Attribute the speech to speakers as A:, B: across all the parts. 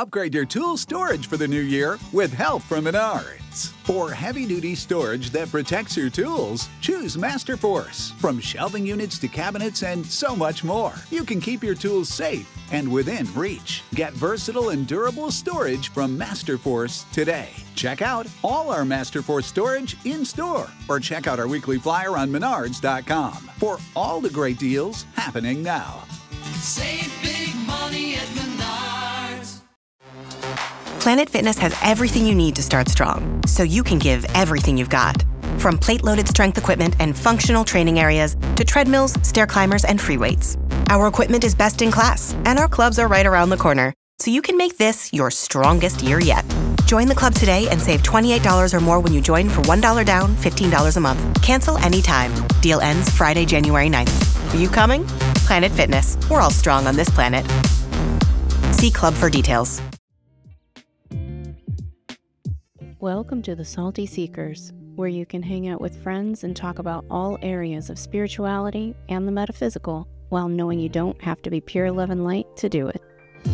A: Upgrade your tool storage for the new year with help from Menards. For heavy-duty storage that protects your tools, choose Masterforce. From shelving units to cabinets and so much more, you can keep your tools safe and within reach. Get versatile and durable storage from Masterforce today. Check out all our Masterforce storage in-store or check out our weekly flyer on Menards.com for all the great deals happening now.
B: Save big money at Menards.
C: Planet Fitness has everything you need to start strong, so you can give everything you've got. From plate-loaded strength equipment and functional training areas to treadmills, stair climbers, and free weights. Our equipment is best in class, and our clubs are right around the corner, so you can make this your strongest year yet. Join the club today and save $28 or more when you join for $1 down, $15 a month. Cancel anytime. Deal ends Friday, January 9th. Are you coming? Planet Fitness. We're all strong on this planet. See club for details.
D: Welcome to the Salty Seekers, where you can hang out with friends and talk about all areas of spirituality and the metaphysical, while knowing you don't have to be pure love and light to do it.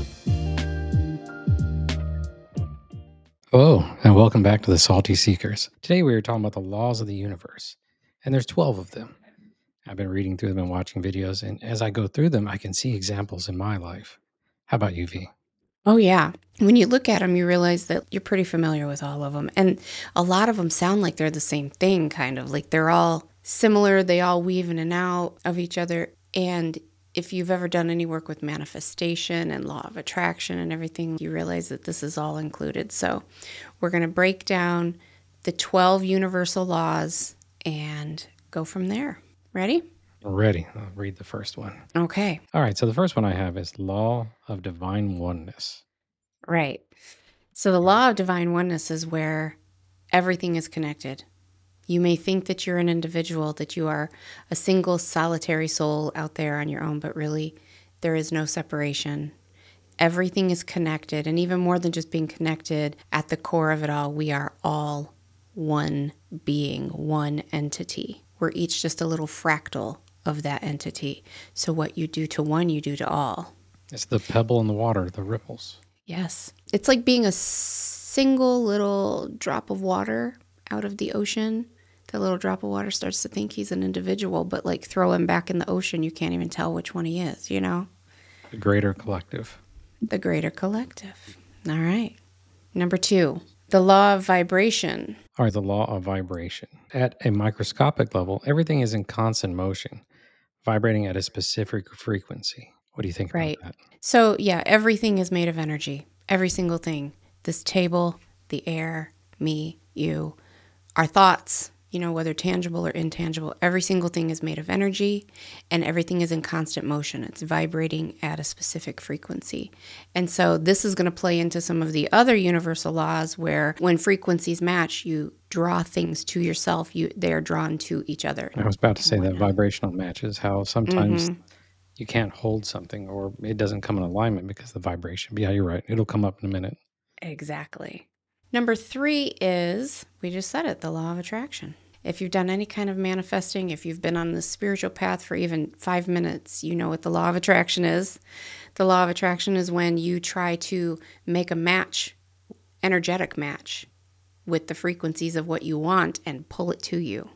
E: Hello, and welcome back to the Salty Seekers. Today we are talking about the laws of the universe, and there's 12 of them. I've been reading through them and watching videos, and as I go through them, I can see examples in my life. How about you, V?
D: Oh, yeah. When you look at them, you realize that you're pretty familiar with all of them. And a lot of them sound like they're the same thing, kind of. Like they're all similar. They all weave in and out of each other. And if you've ever done any work with manifestation and law of attraction and everything, you realize that this is all included. So we're going to break down the 12 universal laws and go from there. Ready?
E: Ready. I'll read the first one.
D: Okay.
E: All right, so the first one I have is law of divine oneness.
D: Right. So the law of divine oneness is where everything is connected. You may think that you're an individual, that you are a single solitary soul out there on your own, but really there is no separation. Everything is connected, and even more than just being connected, at the core of it all, we are all one being, one entity. We're each just a little fractal of that entity. So what you do to one, you do to all.
E: It's the pebble in the water, the ripples.
D: Yes. It's like being a single little drop of water out of the ocean. That little drop of water starts to think he's an individual, but like throw him back in the ocean, you can't even tell which one he is, you know?
E: The greater collective.
D: The greater collective. All right. Number 2, the law of vibration.
E: All right, the law of vibration. At a microscopic level, everything is in constant motion, vibrating at a specific frequency. What do you think about that?
D: So, yeah, everything is made of energy. Every single thing. This table, the air, me, you, our thoughts, you know, whether tangible or intangible, every single thing is made of energy and everything is in constant motion. It's vibrating at a specific frequency. And so this is going to play into some of the other universal laws where when frequencies match, you draw things to yourself. They are drawn to each other.
E: I was about to say that vibrational matches, how sometimes you can't hold something or it doesn't come in alignment because of the vibration. But yeah, you're right. It'll come up in a minute.
D: Exactly. Number 3 is, we just said it, the law of attraction. If you've done any kind of manifesting, if you've been on the spiritual path for even 5 minutes, you know what the law of attraction is. The law of attraction is when you try to make a match, energetic match, with the frequencies of what you want and pull it to you.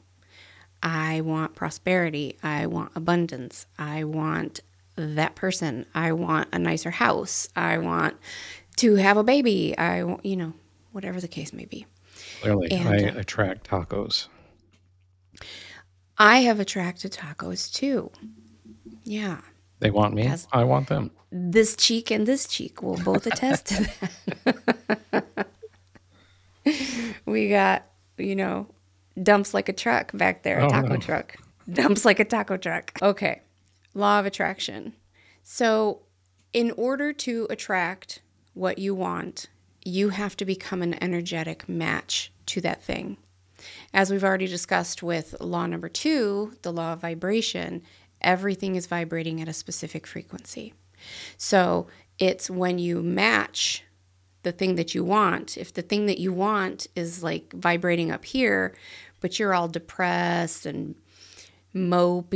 D: I want prosperity. I want abundance. I want that person. I want a nicer house. I want to have a baby. I want, you know, whatever the case may be.
E: Clearly, I attract tacos.
D: I have attracted tacos too. Yeah.
E: They want me. I want them.
D: This cheek and this cheek will both attest to that. We got, you know, dumps like a truck back there, a taco truck. Dumps like a taco truck. Okay. Law of attraction. So in order to attract what you want, you have to become an energetic match to that thing. As we've already discussed with law number 2, the law of vibration, everything is vibrating at a specific frequency. So it's when you match the thing that you want. If the thing that you want is like vibrating up here, but you're all depressed and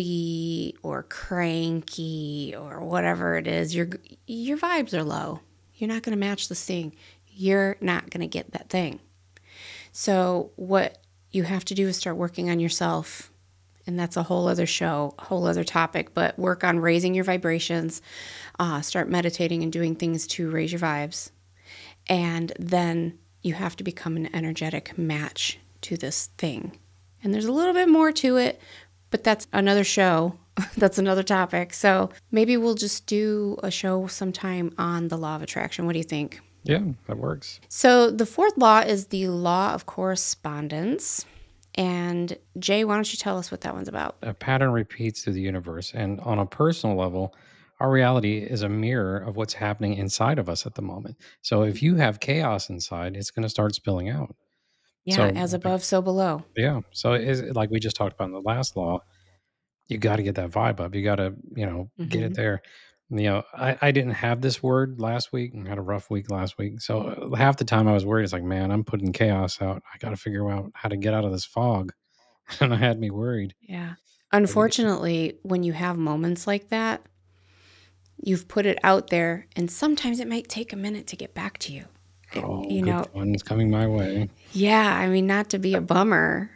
D: mopey or cranky or whatever it is, your vibes are low. You're not going to match this thing. You're not going to get that thing. So what you have to do is start working on yourself. And that's a whole other show, a whole other topic, but work on raising your vibrations, start meditating and doing things to raise your vibes. And then you have to become an energetic match to this thing. And there's a little bit more to it, but that's another show. That's another topic. So maybe we'll just do a show sometime on the law of attraction. What do you think?
E: Yeah, that works.
D: So the fourth law is the law of correspondence. And Jay, why don't you tell us what that one's about?
E: A pattern repeats through the universe. And on a personal level, our reality is a mirror of what's happening inside of us at the moment. So if you have chaos inside, it's going to start spilling out.
D: Yeah,
E: So,
D: as above, so below.
E: yeah. So like we just talked about in the last law, you got to get that vibe up. You got to, get it there. I didn't have this word last week. I had a rough week last week. So half the time I was worried. It's like, man, I'm putting chaos out. I got to figure out how to get out of this fog. And it had me worried.
D: Yeah. Unfortunately, when you have moments like that, you've put it out there, and sometimes it might take a minute to get back to you.
E: Good one's coming my way.
D: Yeah, I mean, not to be a bummer.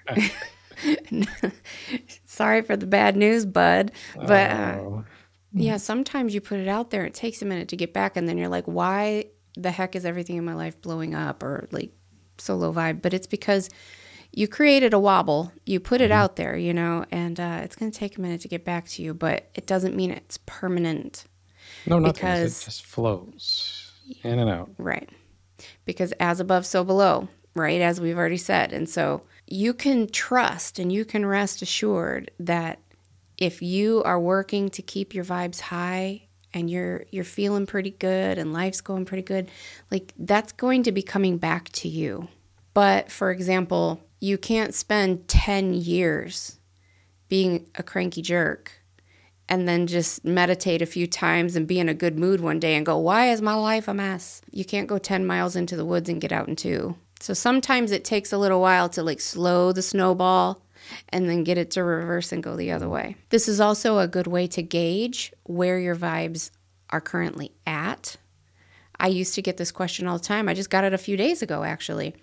D: Sorry for the bad news, bud. But yeah, sometimes you put it out there, it takes a minute to get back, and then you're like, why the heck is everything in my life blowing up or like so low vibe? But it's because you created a wobble. You put it out there, and it's going to take a minute to get back to you, but it doesn't mean it's permanent.
E: No, nothing.
D: Because
E: it just flows in and out.
D: Right. Because as above, so below, right? As we've already said. And so you can trust and you can rest assured that if you are working to keep your vibes high and you're feeling pretty good and life's going pretty good, like that's going to be coming back to you. But for example, you can't spend 10 years being a cranky jerk and then just meditate a few times and be in a good mood one day and go, why is my life a mess? You can't go 10 miles into the woods and get out in 2. So sometimes it takes a little while to like slow the snowball and then get it to reverse and go the other way. This is also a good way to gauge where your vibes are currently at. I used to get this question all the time. I just got it a few days ago, actually.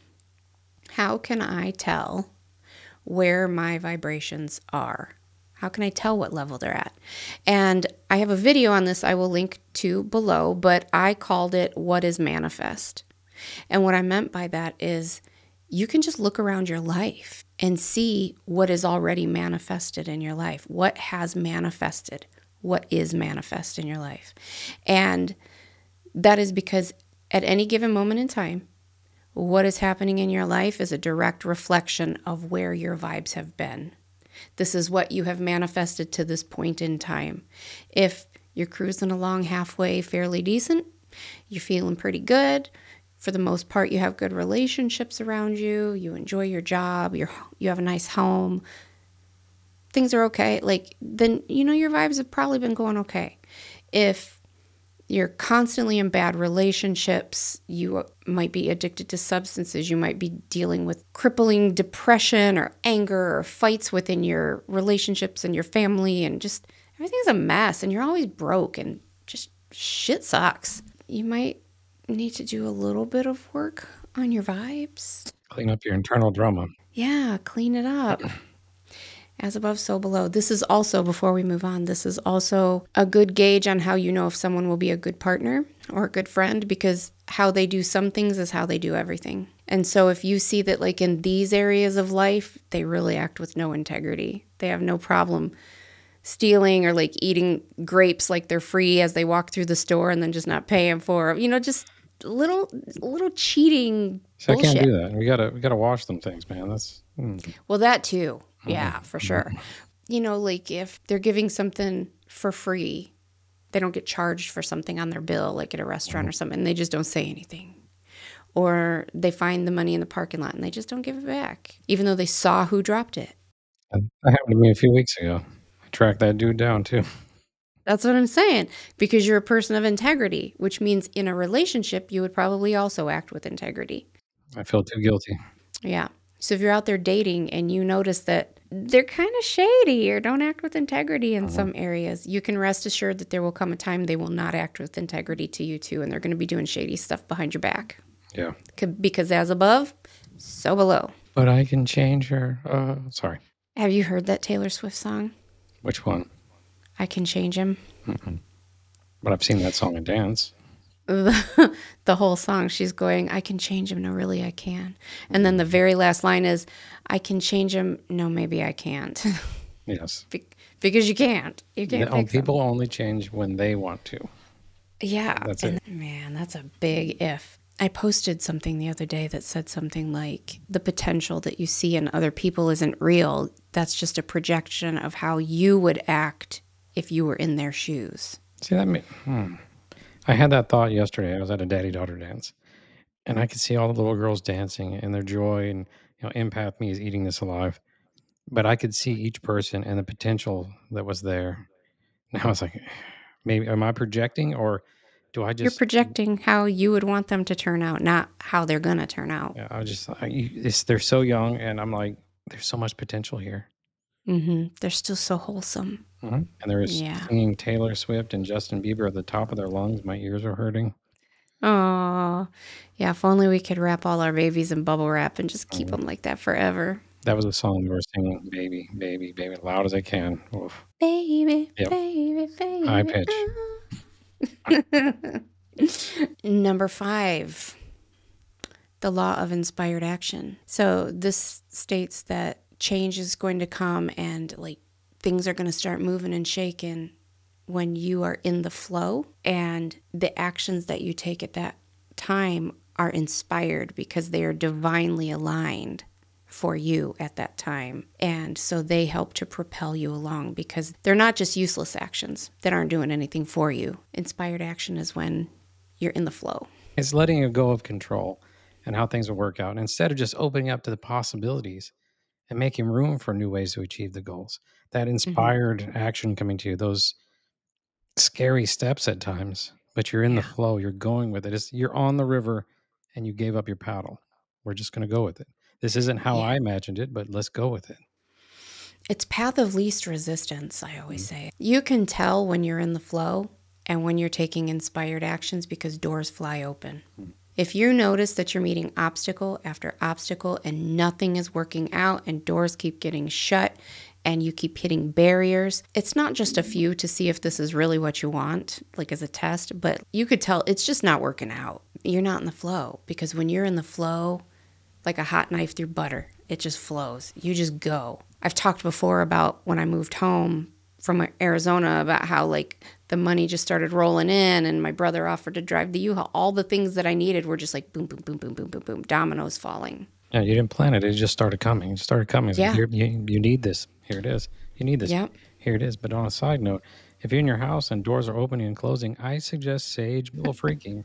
D: How can I tell where my vibrations are? How can I tell what level they're at? And I have a video on this I will link to below, but I called it What is Manifest? And what I meant by that is you can just look around your life and see what is already manifested in your life. What has manifested? What is manifest in your life? And that is because at any given moment in time, what is happening in your life is a direct reflection of where your vibes have been. This is what you have manifested to this point in time. If you're cruising along halfway fairly decent, you're feeling pretty good. For the most part, you have good relationships around you. You enjoy your job. You have a nice home. Things are okay. Then your vibes have probably been going okay. If you're constantly in bad relationships, you might be addicted to substances, you might be dealing with crippling depression or anger or fights within your relationships and your family, and just everything's a mess and you're always broke and just shit sucks. You might need to do a little bit of work on your vibes.
E: Clean up your internal drama.
D: Yeah, clean it up. As above, so below. This is also, before we move on, this is also a good gauge on how you know if someone will be a good partner or a good friend, because how they do some things is how they do everything. And so if you see that like in these areas of life, they really act with no integrity. They have no problem stealing or like eating grapes like they're free as they walk through the store and then just not paying for them. Just little cheating
E: So
D: bullshit.
E: I can't do that. We gotta wash them things, man. That's
D: Well, that too. Yeah, for sure. Like if they're giving something for free, they don't get charged for something on their bill, like at a restaurant or something, and they just don't say anything. Or they find the money in the parking lot and they just don't give it back, even though they saw who dropped it.
E: that happened to me a few weeks ago. I tracked that dude down too.
D: That's what I'm saying, because you're a person of integrity, which means in a relationship, you would probably also act with integrity.
E: I feel too guilty.
D: Yeah. So if you're out there dating and you notice that they're kind of shady or don't act with integrity in some areas. You can rest assured that there will come a time they will not act with integrity to you too, and they're going to be doing shady stuff behind your back.
E: Yeah.
D: Because as above, so below.
E: But I can change her. Sorry.
D: Have you heard that Taylor Swift song?
E: Which one?
D: I Can Change Him.
E: But I've seen that song and dance.
D: The whole song, she's going, I can change him. No, really, I can. And then the very last line is, I can change him. No, maybe I can't.
E: Yes.
D: Because you can't. You can't fix him.
E: People only change when they want to.
D: Yeah.
E: That's
D: and
E: it.
D: Man, that's a big if. I posted something the other day that said something like, the potential that you see in other people isn't real. That's just a projection of how you would act if you were in their shoes.
E: See, I had that thought yesterday. I was at a daddy-daughter dance, and I could see all the little girls dancing and their joy, and empath me is eating this alive. But I could see each person and the potential that was there. And I was like, maybe am I projecting, or do I just?
D: You're projecting how you would want them to turn out, not how they're gonna turn out.
E: Yeah, they're so young, and I'm like, there's so much potential here.
D: They're still so wholesome.
E: And there was singing Taylor Swift and Justin Bieber at the top of their lungs. My ears are hurting.
D: Oh, yeah. If only we could wrap all our babies in bubble wrap and just keep them like that forever.
E: That was a song we were singing, baby, baby, baby, as loud as I can. Oof.
D: Baby,
E: Yep.
D: baby, baby.
E: High pitch.
D: Number 5, the law of inspired action. So this states that change is going to come and like things are going to start moving and shaking when you are in the flow, and the actions that you take at that time are inspired because they are divinely aligned for you at that time. And so they help to propel you along because they're not just useless actions that aren't doing anything for you. Inspired action is when you're in the flow.
E: It's letting you go of control and how things will work out, instead of just opening up to the possibilities and making room for new ways to achieve the goals. That inspired action coming to you, those scary steps at times, but you're in the flow, you're going with it. You're on the river and you gave up your paddle. We're just going to go with it. This isn't how I imagined it, but let's go with it.
D: It's path of least resistance, I always say. You can tell when you're in the flow and when you're taking inspired actions because doors fly open. If you notice that you're meeting obstacle after obstacle and nothing is working out and doors keep getting shut and you keep hitting barriers, it's not just a few to see if this is really what you want, like as a test, but you could tell it's just not working out. You're not in the flow, because when you're in the flow, like a hot knife through butter, it just flows. You just go. I've talked before about when I moved home from Arizona about how like the money just started rolling in and my brother offered to drive the U-Haul. All the things that I needed were just like boom, boom, boom, boom, boom, boom, boom, dominoes falling.
E: Yeah, you didn't plan it. It just started coming. It started coming. It's
D: Yeah.
E: like, you need this. Here it is. You need this.
D: Yep.
E: Here it is. But on a side note, if you're in your house and doors are opening and closing, I suggest sage, a little freaking.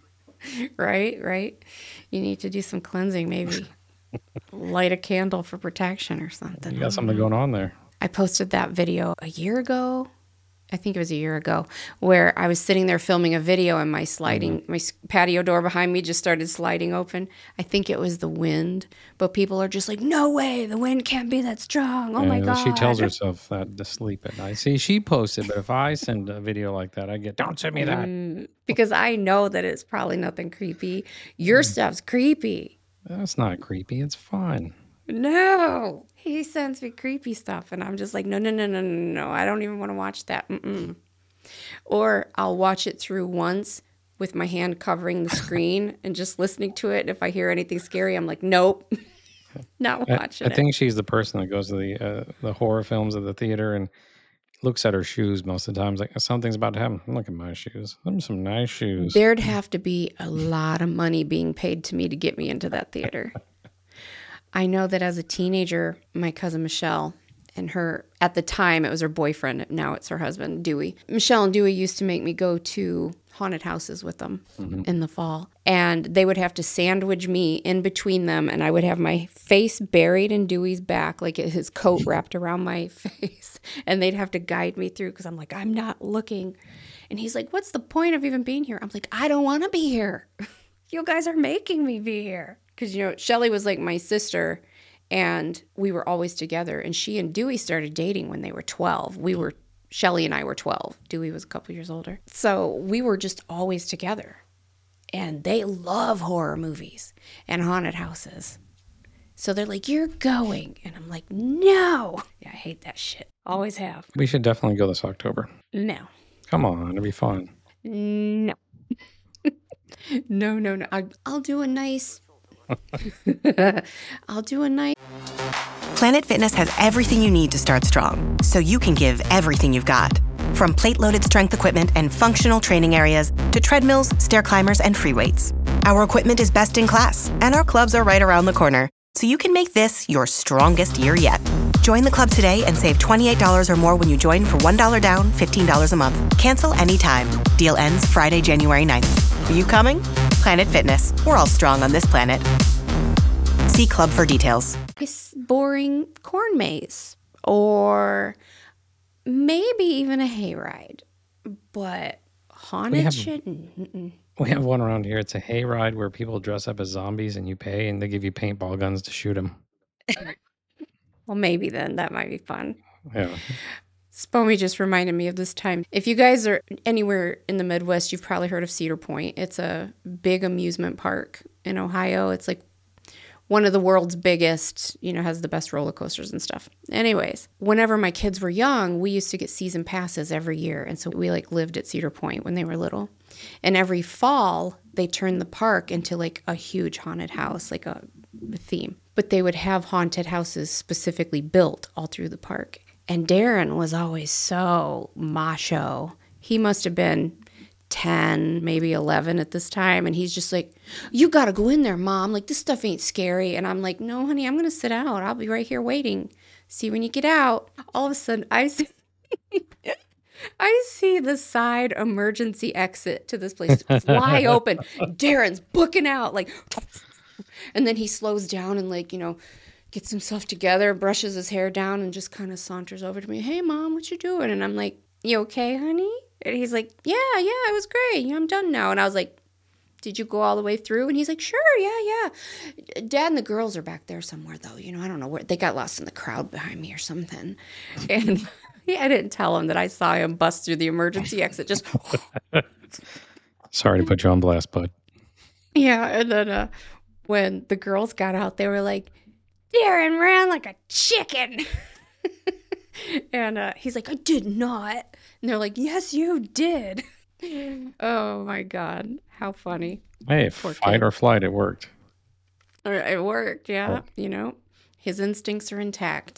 D: Right. You need to do some cleansing, maybe. Light a candle for protection or something.
E: You got something going on there.
D: I posted that video a year ago. I think it was a year ago, where I was sitting there filming a video and my patio door behind me just started sliding open. I think it was the wind, but people are just like, no way, the wind can't be that strong. Oh my God.
E: She tells herself that to sleep at night. See, she posted, but if I send a video like that, I get, don't send me that.
D: Because I know that it's probably nothing creepy. Your stuff's creepy.
E: That's not creepy. It's fun.
D: No, he sends me creepy stuff and I'm just like, no, I don't even want to watch that. Or I'll watch it through once with my hand covering the screen and just listening to it. And if I hear anything scary, I'm like, nope, not watching it.
E: I think she's the person that goes to the horror films at the theater and looks at her shoes most of the time. It's like, something's about to happen. Look at my shoes. Them some nice shoes.
D: There'd have to be a lot of money being paid to me to get me into that theater. I know that as a teenager, my cousin Michelle and her, at the time it was her boyfriend, now it's her husband, Dewey. Michelle and Dewey used to make me go to haunted houses with them in the fall. And they would have to sandwich me in between them, and I would have my face buried in Dewey's back, like his coat wrapped around my face. And they'd have to guide me through because I'm like, I'm not looking. And he's like, what's the point of even being here? I'm like, I don't want to be here. You guys are making me be here. Because, Shelley was like my sister, And we were always together. And she and Dewey started dating when they were 12. Shelly and I were 12. Dewey was a couple years older. So we were just always together. And they love horror movies and haunted houses. So they're like, you're going. And I'm like, no. Yeah, I hate that shit. Always have.
E: We should definitely go this October.
D: No.
E: Come on, it'll be fun.
D: No. No. I'll do a nice...
C: Planet Fitness has everything you need to start strong, so you can give everything you've got. From plate-loaded strength equipment and functional training areas to treadmills, stair climbers, and free weights. Our equipment is best in class, and our clubs are right around the corner, so you can make this your strongest year yet. Join the club today and save $28 or more when you join for $1 down, $15 a month. Cancel anytime. Deal ends Friday, January 9th. Are you coming? Planet Fitness. We're all strong on this planet. See club for details.
D: Nice, boring corn maze. Or maybe even a hayride. But haunted shit? Mm-mm.
E: We have one around here. It's a hayride where people dress up as zombies and you pay and they give you paintball guns to shoot them.
D: Well, maybe then that might be fun.
E: Yeah.
D: Spomy just reminded me of this time. If you guys are anywhere in the Midwest, you've probably heard of Cedar Point. It's a big amusement park in Ohio. It's like one of the world's biggest, has the best roller coasters and stuff. Anyways, whenever my kids were young, we used to get season passes every year. And so we lived at Cedar Point when they were little. And every fall, they turned the park into a huge haunted house, like a theme. But they would have haunted houses specifically built all through the park. And Darren was always so macho. He must have been 10, maybe 11 at this time. And he's just like, you got to go in there, Mom. This stuff ain't scary. And I'm like, no, honey, I'm going to sit out. I'll be right here waiting. See when you get out. All of a sudden, I see the side emergency exit to this place fly open. Darren's booking out, and then he slows down and gets himself together, brushes his hair down, and just kind of saunters over to me. Hey, Mom, what you doing? And I'm like, you okay, honey? And he's like, yeah, it was great. I'm done now. And I was like, did you go all the way through? And he's like, sure, yeah. Dad and the girls are back there somewhere, though. I don't know where. They got lost in the crowd behind me or something. And I didn't tell him that I saw him bust through the emergency exit. Just
E: Sorry to put you on blast, bud.
D: Yeah, and then when the girls got out, they were like, Darren ran like a chicken. And he's like, I did not. And they're like, yes, you did. Oh, my God. How funny.
E: Hey, fight or flight, it worked.
D: It worked, yeah. His instincts are intact.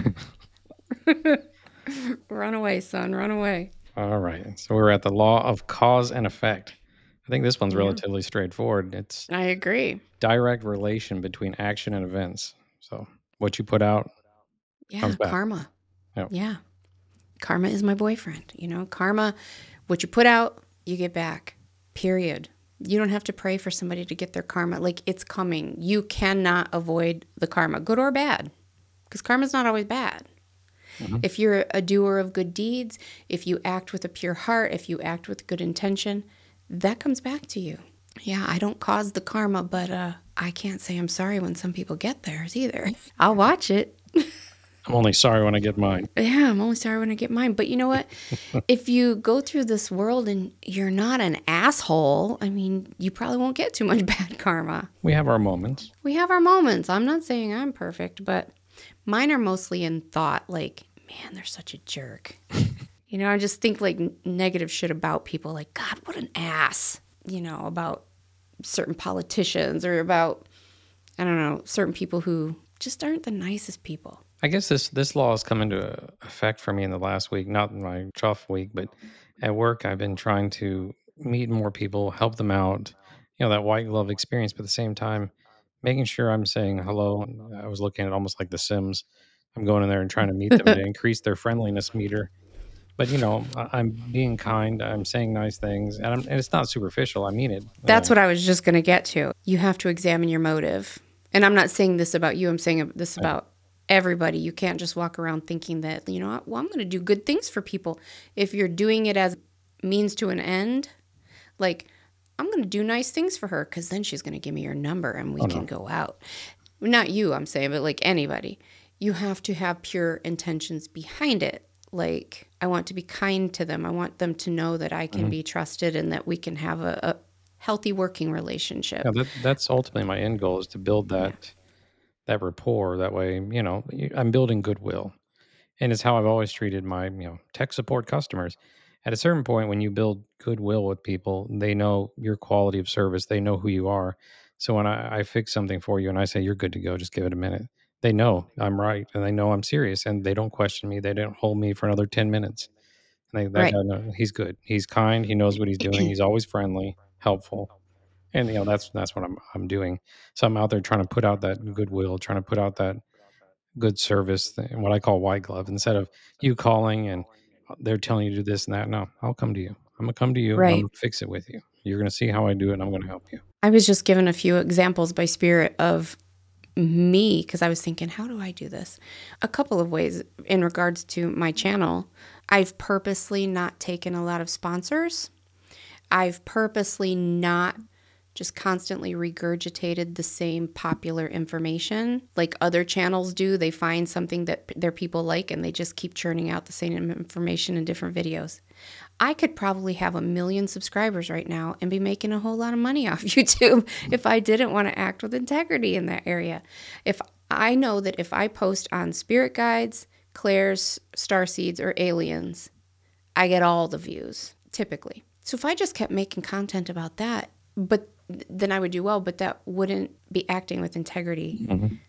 D: Run away, son. Run away.
E: All right. So we're at the law of cause and effect. I think this one's relatively straightforward. It's
D: I agree.
E: direct relation between action and events. So what you put out comes back.
D: Karma.
E: Yep.
D: Yeah. Karma is my boyfriend. Karma, what you put out, you get back. Period. You don't have to pray for somebody to get their karma. It's coming. You cannot avoid the karma, good or bad, because karma's not always bad. Mm-hmm. If you're a doer of good deeds, if you act with a pure heart, if you act with good intention, that comes back to you. Yeah, I don't cause the karma, but I can't say I'm sorry when some people get theirs either. I'll watch it.
E: I'm only sorry when I get mine.
D: Yeah, I'm only sorry when I get mine. But you know what? If you go through this world and you're not an asshole, you probably won't get too much bad karma.
E: We have our moments.
D: We have our moments. I'm not saying I'm perfect, but mine are mostly in thought, man, they're such a jerk. I just think negative shit about people, God, what an ass, about certain politicians or about, I don't know, certain people who just aren't the nicest people.
E: I guess this law has come into effect for me in the last week, not in my tough week, but at work I've been trying to meet more people, help them out, that white glove experience, but at the same time, making sure I'm saying hello. I was looking at almost like The Sims. I'm going in there and trying to meet them to increase their friendliness meter. But, I'm being kind. I'm saying nice things. And it's not superficial. I mean it.
D: That's what I was just going to get to. You have to examine your motive. And I'm not saying this about you. I'm saying this about everybody. You can't just walk around thinking that, I'm going to do good things for people. If you're doing it as means to an end, I'm going to do nice things for her because then she's going to give me her number and we can go out. not you, I'm saying, but like anybody, you have to have pure intentions behind it. Like, I want to be kind to them. I want them to know that I can be trusted and that we can have a healthy working relationship.
E: Yeah, that's ultimately my end goal, is to build that rapport. That way, I'm building goodwill. And it's how I've always treated my, tech support customers. At a certain point, when you build goodwill with people, they know your quality of service. They know who you are. So when I fix something for you and I say, you're good to go, just give it a minute, they know I'm right and they know I'm serious, and they don't question me. They don't hold me for another 10 minutes. And that
D: Right.
E: guy, no, he's good. He's kind. He knows what he's doing. He's always friendly, helpful. And, that's what I'm doing. So I'm out there trying to put out that goodwill, trying to put out that good service, what I call white glove, instead of you calling and they're telling you to do this and that. No, I'll come to you. I'm gonna come to you. I'm
D: Right.
E: gonna fix it with you. You're gonna see how I do it, and I'm gonna help you.
D: I was just given a few examples by Spirit of me because I was thinking, how do I do this? A couple of ways in regards to my channel. I've purposely not taken a lot of sponsors. I've purposely not just constantly regurgitated the same popular information like other channels do. They find something that their people like and they just keep churning out the same information in different videos. I could probably have 1 million subscribers right now and be making a whole lot of money off YouTube if I didn't want to act with integrity in that area. If I know that if I post on spirit guides, clairs, star seeds, or aliens, I get all the views typically. So if I just kept making content about that, but then I would do well, but that wouldn't be acting with integrity.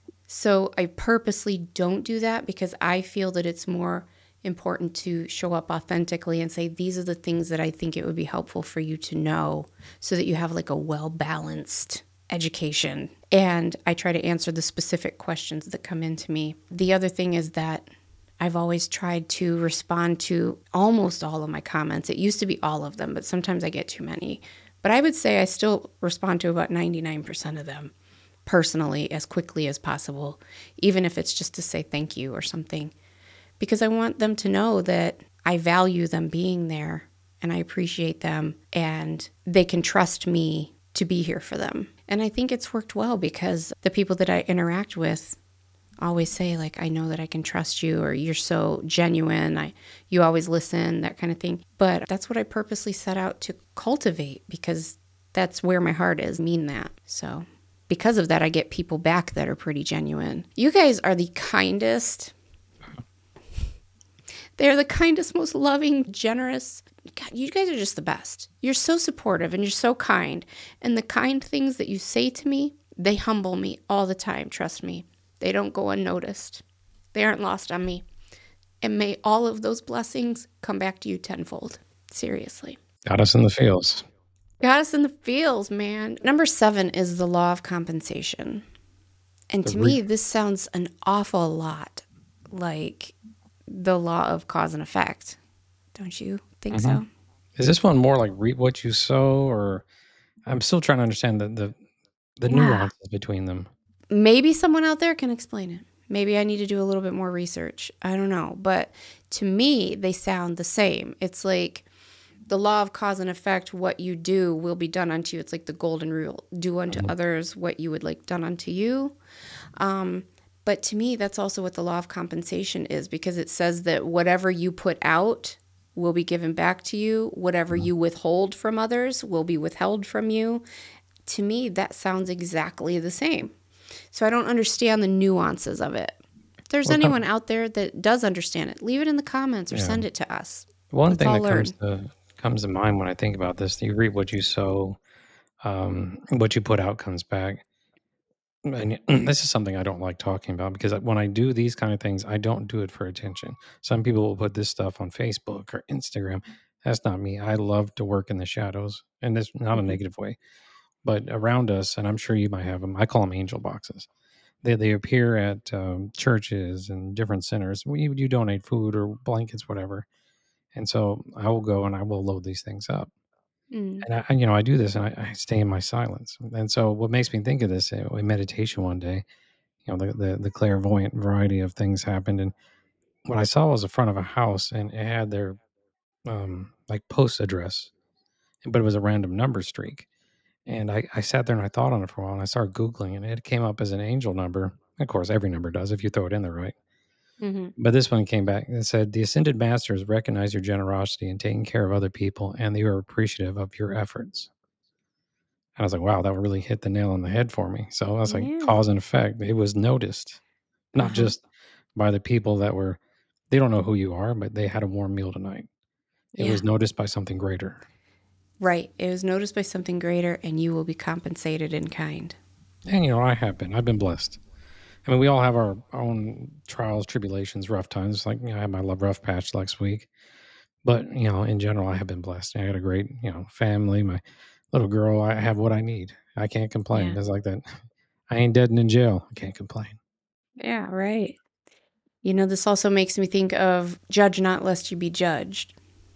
D: So I purposely don't do that because I feel that it's more important to show up authentically and say, these are the things that I think it would be helpful for you to know so that you have like a well-balanced education. And I try to answer the specific questions that come into me. The other thing is that I've always tried to respond to almost all of my comments. It used to be all of them, but sometimes I get too many. But I would say I still respond to about 99% of them personally as quickly as possible, even if it's just to say thank you or something, because I want them to know that I value them being there and I appreciate them and they can trust me to be here for them. And I think it's worked well because the people that I interact with always say, like, I know that I can trust you, or you're so genuine, you always listen, that kind of thing. But that's what I purposely set out to cultivate because that's where my heart is, mean that. So because of that, I get people back that are pretty genuine. You guys are the kindest. They're the kindest, most loving, generous. God, you guys are just the best. You're so supportive and you're so kind. And the kind things that you say to me, they humble me all the time, trust me. They don't go unnoticed. They aren't lost on me. And may all of those blessings come back to you tenfold. Seriously.
E: Got us in the feels.
D: Got us in the feels, man. Number 7 is the law of compensation. And to me, this sounds an awful lot like the law of cause and effect. Don't you think so?
E: Is this one more like reap what you sow, or I'm still trying to understand the nuances between them?
D: Maybe someone out there can explain it. Maybe I need to do a little bit more research. I don't know. But to me, they sound the same. It's like the law of cause and effect, what you do will be done unto you. It's like the golden rule. Do unto others what you would like done unto you. But to me, that's also what the law of compensation is, because it says that whatever you put out will be given back to you. Whatever you withhold from others will be withheld from you. To me, that sounds exactly the same. So I don't understand the nuances of it. If there's anyone out there that does understand it, leave it in the comments or send it to us.
E: One thing that comes to mind when I think about this, you reap what you sow, what you put out comes back. And this is something I don't like talking about, because when I do these kind of things, I don't do it for attention. Some people will put this stuff on Facebook or Instagram. That's not me. I love to work in the shadows, and it's not a negative way. But around us, and I'm sure you might have them, I call them angel boxes. They appear at churches and different centers. You donate food or blankets, whatever. And so I will go and I will load these things up. And I do this and I stay in my silence. And so what makes me think of this, in meditation one day, the clairvoyant variety of things happened. And what I saw was the front of a house, and it had their like post address, but it was a random number streak. And I sat there and I thought on it for a while, and I started Googling, and it came up as an angel number. Of course, every number does if you throw it in there, right?
D: Mm-hmm.
E: But this one came back and said, the ascended masters recognize your generosity in taking care of other people, and they are appreciative of your efforts. And I was like, wow, that really hit the nail on the head for me. So I was like,
D: Yeah.
E: cause and effect. It was noticed, not just by the people that were, they don't know who you are, but they had a warm meal tonight. It was noticed by something greater.
D: Right. It was noticed by something greater, and you will be compensated in kind.
E: And, I've been blessed. I mean, we all have our own trials, tribulations, rough times. Like, I had my rough patch last week. But, in general, I have been blessed. I got a great, family. My little girl, I have what I need. I can't complain.
D: Yeah.
E: It's like that. I ain't dead and in jail. I can't complain.
D: Yeah, right. This also makes me think of judge not lest you be judged.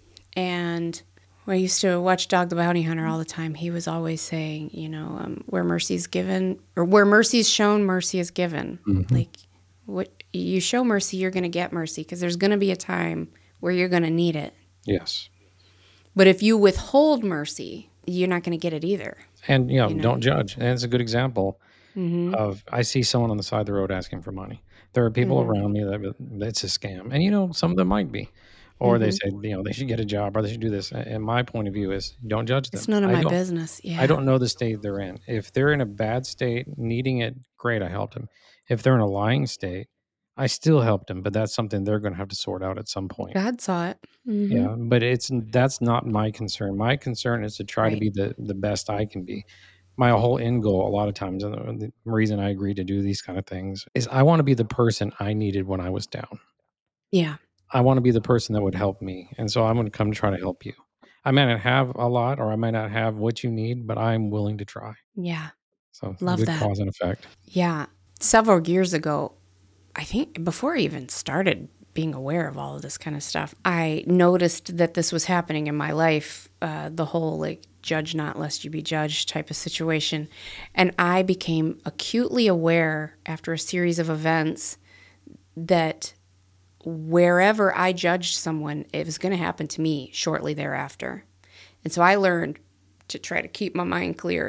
D: And I used to watch Dog the Bounty Hunter all the time. He was always saying, where mercy's given, or where mercy's shown, mercy is given.
E: Mhm.
D: Like, what you show mercy, you're going to get mercy, because there's going to be a time where you're going to need it.
E: Yes.
D: But if you withhold mercy, you're not going to get it either.
E: And, don't judge. And it's a good example
D: Mm-hmm.
E: of, I see someone on the side of the road asking for money. There are people around me that it's a scam. And, some of them might be. Or they say, they should get a job or they should do this. And my point of view is, don't judge them.
D: It's none of my business. Yeah.
E: I don't know the state they're in. If they're in a bad state, needing it, great, I helped them. If they're in a lying state, I still helped them, but that's something they're going to have to sort out at some point.
D: God saw it. Mm-hmm.
E: Yeah, but that's not my concern. My concern is to try to be the best I can be. My whole end goal, a lot of times, and the reason I agreed to do these kind of things is I want to be the person I needed when I was down.
D: Yeah.
E: I want to be the person that would help me. And so I'm going to come try to help you. I might not have a lot or I might not have what you need, but I'm willing to try.
D: Yeah.
E: So
D: Love
E: good
D: that.
E: cause and effect.
D: Yeah. Several years ago, I think before I even started being aware of all of this kind of stuff, I noticed that this was happening in my life, the whole judge not lest you be judged type of situation. And I became acutely aware after a series of events that wherever I judged someone, it was going to happen to me shortly thereafter. And so I learned to try to keep my mind clear,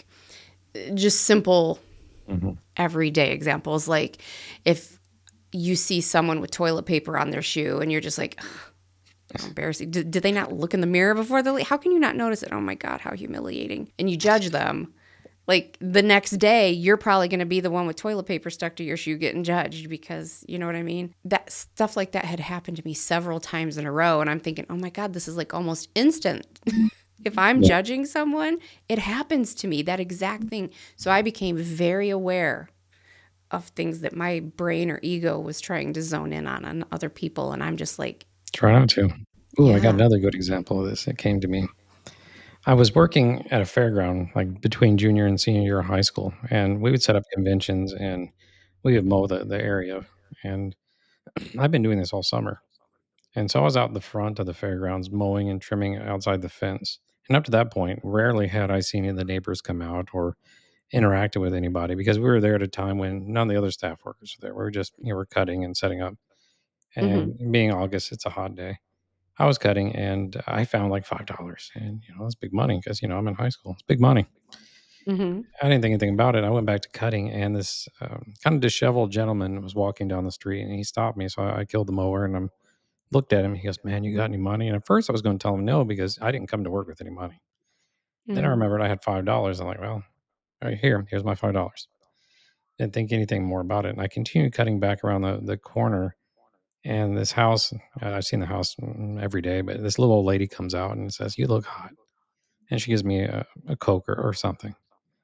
D: just simple everyday examples. Like if you see someone with toilet paper on their shoe and you're just like, how embarrassing. Did they not look in the mirror before they leave? How can you not notice it? Oh my God, how humiliating. And you judge them. Like the next day, you're probably going to be the one with toilet paper stuck to your shoe getting judged because, you know what I mean? That stuff like that had happened to me several times in a row. And I'm thinking, oh my God, this is almost instant. If I'm judging someone, it happens to me, that exact thing. So I became very aware of things that my brain or ego was trying to zone in on other people. And I'm just like,
E: try not to. Ooh, I got another good example of this. It came to me. I was working at a fairground, between junior and senior year of high school, and we would set up conventions and we would mow the area. And I've been doing this all summer. And so I was out in the front of the fairgrounds mowing and trimming outside the fence. And up to that point, rarely had I seen any of the neighbors come out or interacted with anybody because we were there at a time when none of the other staff workers were there. We were just, we're cutting and setting up. And being August, it's a hot day. I was cutting and I found $5. And, that's big money because, I'm in high school. It's big money. I didn't think anything about it. I went back to cutting and this kind of disheveled gentleman was walking down the street and he stopped me. So I killed the mower and I looked at him. He goes, man, you got any money? And at first I was going to tell him no because I didn't come to work with any money. Then I remembered I had $5. I'm like, well, all right, here's my $5. Didn't think anything more about it. And I continued cutting back around the corner. And this house, I've seen the house every day, but this little old lady comes out and says, you look hot. And she gives me a Coke or something.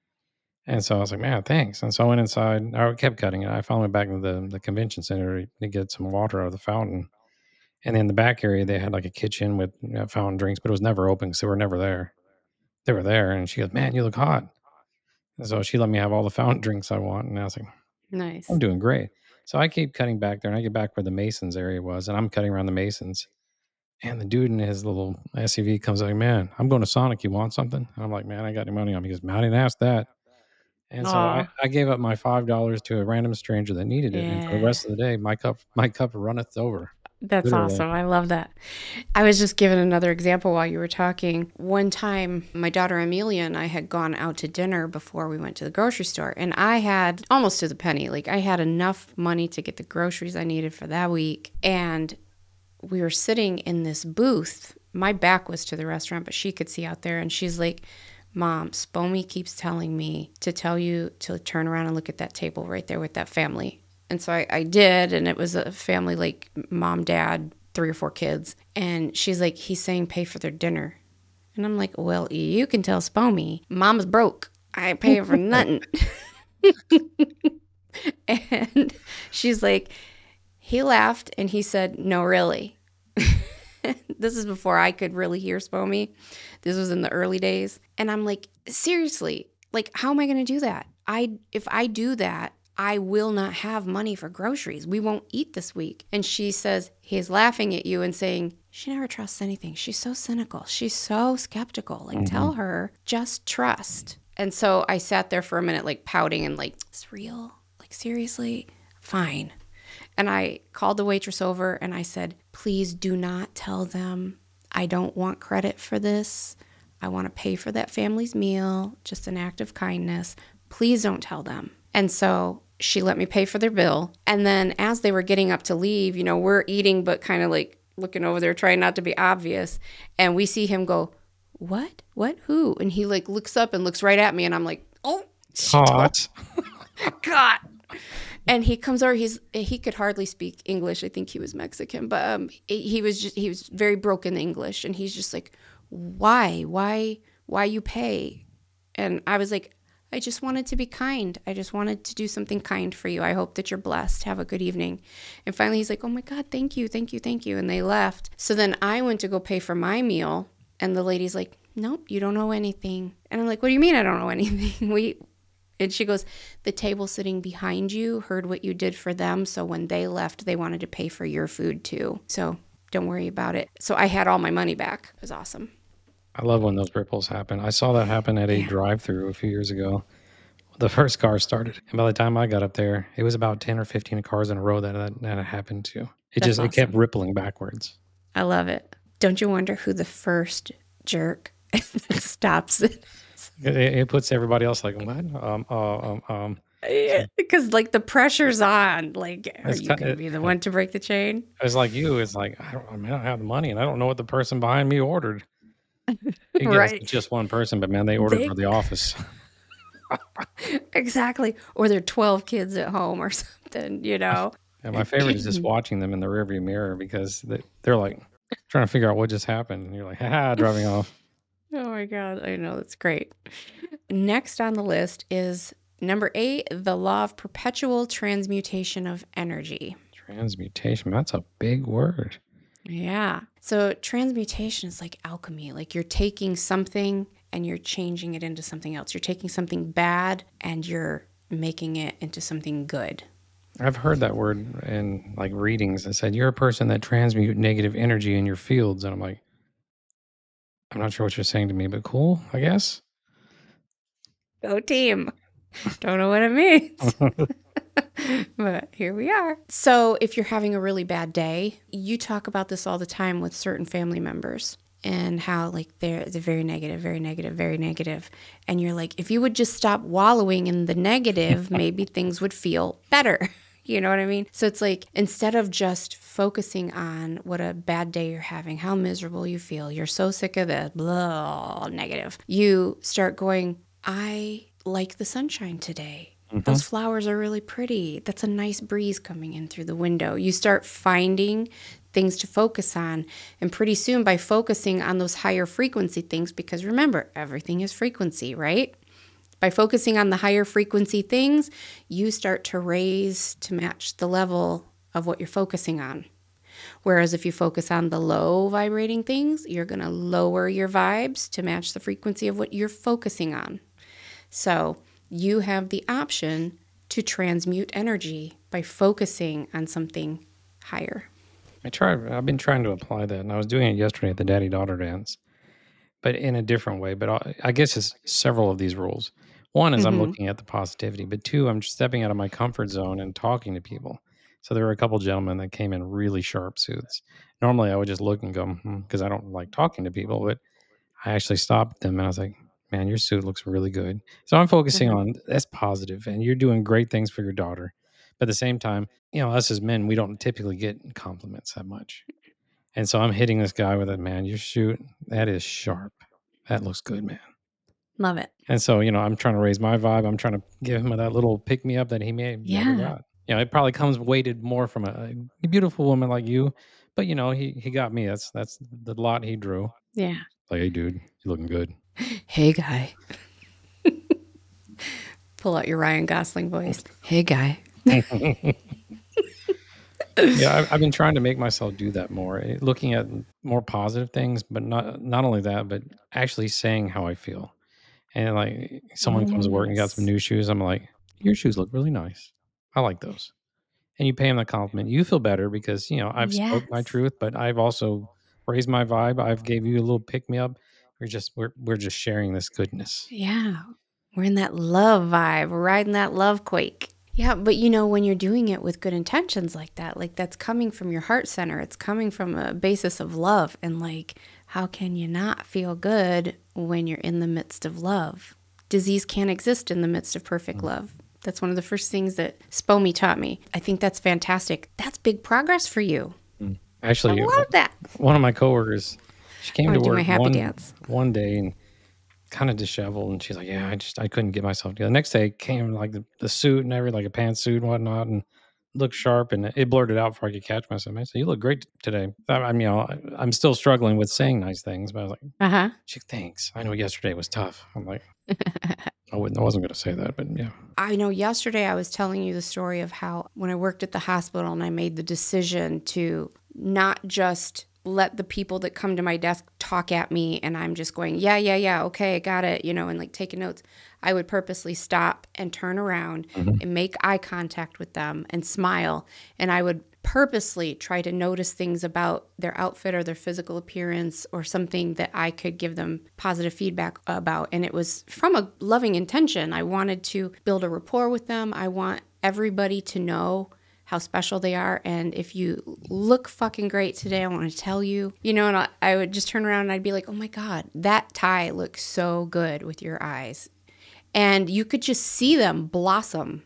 E: And so I was like, man, thanks. And so I went inside. I kept cutting it. I finally went back to the convention center to get some water out of the fountain. And in the back area, they had a kitchen with fountain drinks, but it was never open because they were never there. They were there. And she goes, man, you look hot. And so she let me have all the fountain drinks I want. And I was like,
D: nice.
E: I'm doing great. So I keep cutting back there and I get back where the Masons area was and I'm cutting around the Masons. And the dude in his little SUV comes like, man, I'm going to Sonic. You want something? And I'm like, man, I got any money on me. He goes, man, I didn't ask that. And so I gave up my $5 to a random stranger that needed it. And for the rest of the day, my cup runneth over.
D: That's
E: Literally.
D: awesome. I love that. I was just giving another example while you were talking. One time, my daughter Amelia and I had gone out to dinner before we went to the grocery store, and I had almost to the penny. Like, I had enough money to get the groceries I needed for that week. And we were sitting in this booth. My back was to the restaurant, but she could see out there. And she's like, Mom, Spomy keeps telling me to tell you to turn around and look at that table right there with that family. And so I did, and it was a family like mom, dad, 3 or 4 kids. And she's like, he's saying pay for their dinner. And I'm like, well, you can tell Spomy, Mama's broke. I ain't paying for nothing. And she's like, he laughed and he said, no, really. This is before I could really hear Spomy. This was in the early days. And I'm like, seriously, like, how am I going to do that? If I do that, I will not have money for groceries. We won't eat this week. And she says, he's laughing at you and saying, she never trusts anything. She's so cynical. She's so skeptical. Like, tell her, just trust. And so I sat there for a minute, like, pouting and like, it's real? Like, seriously? Fine. And I called the waitress over and I said, please do not tell them. I don't want credit for this. I want to pay for that family's meal. Just an act of kindness. Please don't tell them. And so she let me pay for their bill. And then as they were getting up to leave, you know, we're eating, but kind of like looking over there, trying not to be obvious. And we see him go, what? What? Who? And he like looks up and looks right at me. And I'm like, oh,
E: Hot.
D: God. And he comes over, he could hardly speak English. I think he was Mexican, but he was very broken English. And he's just like, why you pay? And I was like, I just wanted to be kind. I just wanted to do something kind for you. I hope that you're blessed. Have a good evening. And finally he's like, oh my God, thank you. And they left. So then I went to go pay for my meal. And the lady's like, nope, you don't know anything. And I'm like, what do you mean I don't know anything? And she goes, the table sitting behind you heard what you did for them. So when they left, they wanted to pay for your food too. So don't worry about it. So I had all my money back. It was awesome.
E: I love when those ripples happen. I saw that happen at a drive-through a few years ago. The first car started, and by the time I got up there, it was about 10 or 15 cars in a row that happened to. It kept rippling backwards.
D: I love it. Don't you wonder who the first jerk stops it?
E: It puts everybody else like, what?
D: Yeah, because like the pressure's on. Like, are you going to be the one to break the chain?
E: It's like you. It's like, I don't have the money, and I don't know what the person behind me ordered. Right. Just one person, but man, they ordered for the office.
D: Exactly. Or there are 12 kids at home or something, you know.
E: And my favorite is just watching them in the rearview mirror because they're like trying to figure out what just happened. And you're like, ha, driving off.
D: Oh my God. I know. That's great. Next on the list is number 8, the law of perpetual transmutation of energy.
E: Transmutation. That's a big word.
D: Yeah. So transmutation is like alchemy. Like you're taking something and you're changing it into something else. You're taking something bad and you're making it into something good.
E: I've heard that word in like readings that said you're a person that transmute negative energy in your fields. And I'm like, I'm not sure what you're saying to me, but cool, I guess.
D: Go team. Don't know what it means. But here we are. So if you're having a really bad day, you talk about this all the time with certain family members and how like they're very negative, very negative, very negative. And you're like, if you would just stop wallowing in the negative, maybe things would feel better. You know what I mean? So it's like, instead of just focusing on what a bad day you're having, how miserable you feel, you're so sick of this, blah, negative. You start going, I like the sunshine today. Mm-hmm. Those flowers are really pretty. That's a nice breeze coming in through the window. You start finding things to focus on. And pretty soon by focusing on those higher frequency things, because remember, everything is frequency, right? By focusing on the higher frequency things, you start to raise to match the level of what you're focusing on. Whereas if you focus on the low vibrating things, you're going to lower your vibes to match the frequency of what you're focusing on. So you have the option to transmute energy by focusing on something higher.
E: I've been trying to apply that, and I was doing it yesterday at the daddy-daughter dance, but in a different way. But I guess it's several of these rules. One is I'm looking at the positivity, but 2, I'm stepping out of my comfort zone and talking to people. So there were a couple gentlemen that came in really sharp suits. Normally I would just look and go, because I don't like talking to people, but I actually stopped them and I was like, man, your suit looks really good. So I'm focusing on that's positive, and you're doing great things for your daughter. But at the same time, us as men, we don't typically get compliments that much. And so I'm hitting this guy with it, man, your suit, that is sharp. That looks good, man.
D: Love it.
E: And so, I'm trying to raise my vibe. I'm trying to give him that little pick me up that he may have never got. It probably comes weighted more from a beautiful woman like you, but he got me. That's the lot he drew.
D: Yeah.
E: Like, hey, dude, you looking good.
D: Hey, guy. Pull out your Ryan Gosling voice. Hey, guy.
E: Yeah, I've been trying to make myself do that more, looking at more positive things, but not only that, but actually saying how I feel. And like someone comes to work and got some new shoes, I'm like, your shoes look really nice. I like those. And you pay them the compliment. You feel better because, I've spoke my truth, but I've also raised my vibe. I've gave you a little pick me up. We're just sharing this goodness.
D: Yeah. We're in that love vibe. We're riding that love quake. Yeah, but when you're doing it with good intentions like that, like that's coming from your heart center. It's coming from a basis of love. And like, how can you not feel good when you're in the midst of love? Disease can't exist in the midst of perfect love. That's one of the first things that SPOMI taught me. I think that's fantastic. That's big progress for you.
E: Actually,
D: I love that.
E: One of my coworkers, she came to
D: do my
E: work
D: happy dance.
E: one day and kind of disheveled, and she's like, yeah, I couldn't get myself together. The next day came like the suit and everything, like a pantsuit and whatnot, and looked sharp, and it blurted out before I could catch myself. I said, you look great today. I'm still struggling with saying nice things, but I was like, she, thanks. I know yesterday was tough. I'm like, I wasn't going to say that, but yeah.
D: I know yesterday I was telling you the story of how when I worked at the hospital and I made the decision to not just let the people that come to my desk talk at me and I'm just going, yeah, okay, I got it, and like taking notes. I would purposely stop and turn around and make eye contact with them and smile. And I would purposely try to notice things about their outfit or their physical appearance or something that I could give them positive feedback about. And it was from a loving intention. I wanted to build a rapport with them. I want everybody to know how special they are. And if you look fucking great today, I want to tell you, and I would just turn around and I'd be like, oh my God, that tie looks so good with your eyes. And you could just see them blossom.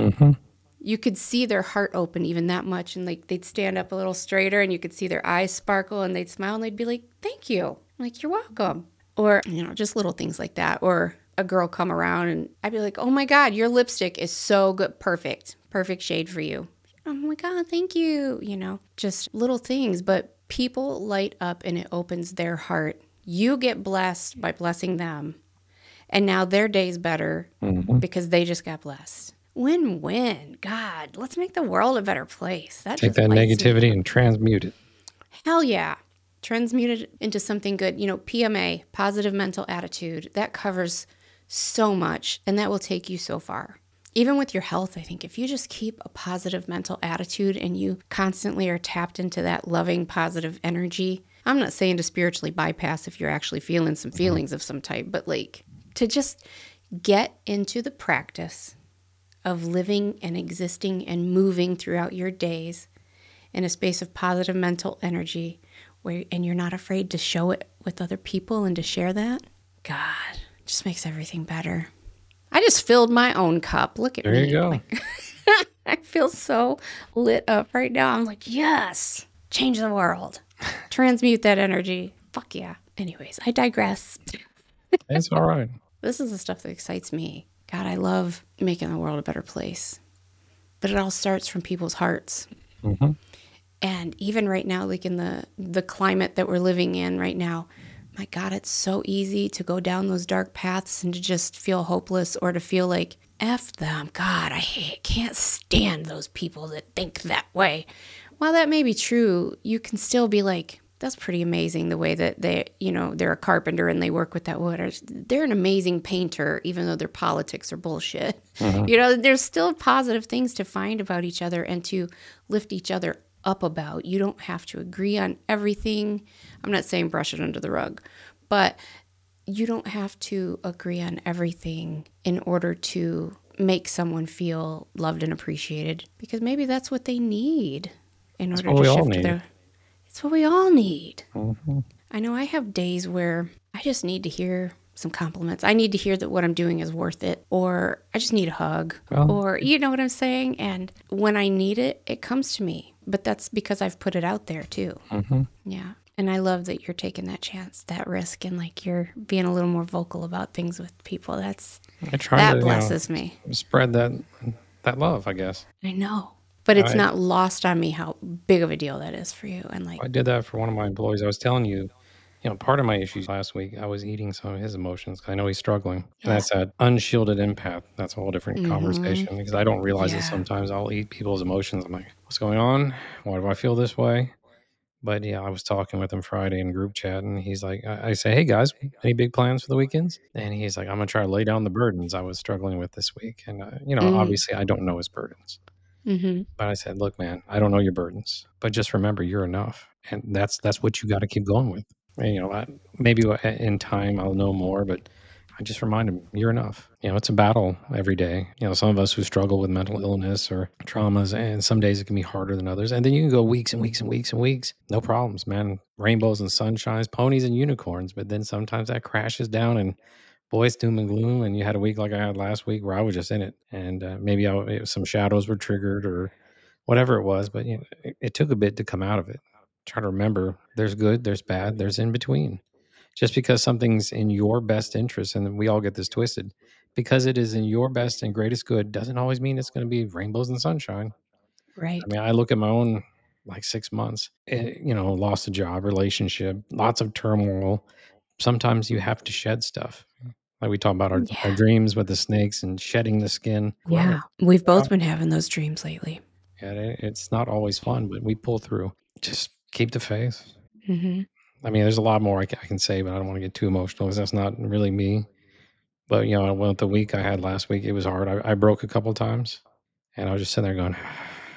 D: You could see their heart open even that much. And like they'd stand up a little straighter and you could see their eyes sparkle and they'd smile and they'd be like, thank you. I'm like, you're welcome. Or, just little things like that. Or a girl come around and I'd be like, oh my God, your lipstick is so good. Perfect shade for you. Oh my God, thank you. Just little things, but people light up and it opens their heart. You get blessed by blessing them. And now their day's better because they just got blessed. Win-win. God, let's make the world a better place.
E: Take that negativity and transmute it.
D: Hell yeah. Transmute it into something good. PMA, positive mental attitude, that covers so much and that will take you so far. Even with your health, I think if you just keep a positive mental attitude and you constantly are tapped into that loving, positive energy, I'm not saying to spiritually bypass if you're actually feeling some feelings of some type, but like to just get into the practice of living and existing and moving throughout your days in a space of positive mental energy and you're not afraid to show it with other people and to share that. God, it just makes everything better. I just filled my own cup. Look at me.
E: There you go.
D: I feel so lit up right now. I'm like, yes, change the world. Transmute that energy. Fuck yeah. Anyways, I digress.
E: That's all right.
D: This is the stuff that excites me. God, I love making the world a better place. But it all starts from people's hearts. And even right now, like in the climate that we're living in right now, my God, it's so easy to go down those dark paths and to just feel hopeless or to feel like, F them. God, can't stand those people that think that way. While that may be true, you can still be like, that's pretty amazing the way that they're a carpenter and they work with that wood. Or they're an amazing painter, even though their politics are bullshit. There's still positive things to find about each other and to lift each other up about. You don't have to agree on everything. I'm not saying brush it under the rug, but you don't have to agree on everything in order to make someone feel loved and appreciated, because maybe that's what they need in order
E: what
D: to
E: we all
D: shift
E: need.
D: their. It's what we all need.
E: Mm-hmm.
D: I know I have days where I just need to hear some compliments. I need to hear that what I'm doing is worth it, or I just need a hug, or you know what I'm saying? And when I need it, it comes to me. But that's because I've put it out there too.
E: Mm-hmm.
D: Yeah. And I love that you're taking that chance, that risk, and like you're being a little more vocal about things with people. That blesses me.
E: Spread that love, I guess.
D: I know. But it's not lost on me how big of a deal that is for you. And like,
E: I did that for one of my employees. I was telling you, part of my issues last week, I was eating some of his emotions because I know he's struggling.
D: Yeah.
E: And that's that unshielded empath. That's a whole different conversation, because I don't realize it sometimes. I'll eat people's emotions. I'm like, what's going on? Why do I feel this way? But yeah, I was talking with him Friday in group chat, and he's like, I say, hey guys, any big plans for the weekends? And he's like, I'm going to try to lay down the burdens I was struggling with this week. And, obviously I don't know his burdens. But I said, look, man, I don't know your burdens, but just remember you're enough. And that's what you got to keep going with. And, maybe in time I'll know more, but I just remind him you're enough. It's a battle every day. Some of us who struggle with mental illness or traumas, and some days it can be harder than others. And then you can go weeks and weeks and weeks and weeks. No problems, man. Rainbows and sunshines, ponies and unicorns. But then sometimes that crashes down and boy, it's doom and gloom. And you had a week like I had last week where I was just in it. And maybe some shadows were triggered or whatever it was. But it took a bit to come out of it. Try to remember there's good, there's bad, there's in between. Just because something's in your best interest, and we all get this twisted, because it is in your best and greatest good doesn't always mean it's going to be rainbows and sunshine.
D: right.
E: I mean, I look at my own 6 months, lost a job, relationship, lots of turmoil. Sometimes you have to shed stuff. Like we talk about our dreams with the snakes and shedding the skin.
D: Yeah. We've both been having those dreams lately.
E: Yeah, it's not always fun, but we pull through. Just keep the faith.
D: Mm-hmm.
E: I mean, there's a lot more I can say, but I don't want to get too emotional because that's not really me. But, with the week I had last week, it was hard. I broke a couple of times, and I was just sitting there going,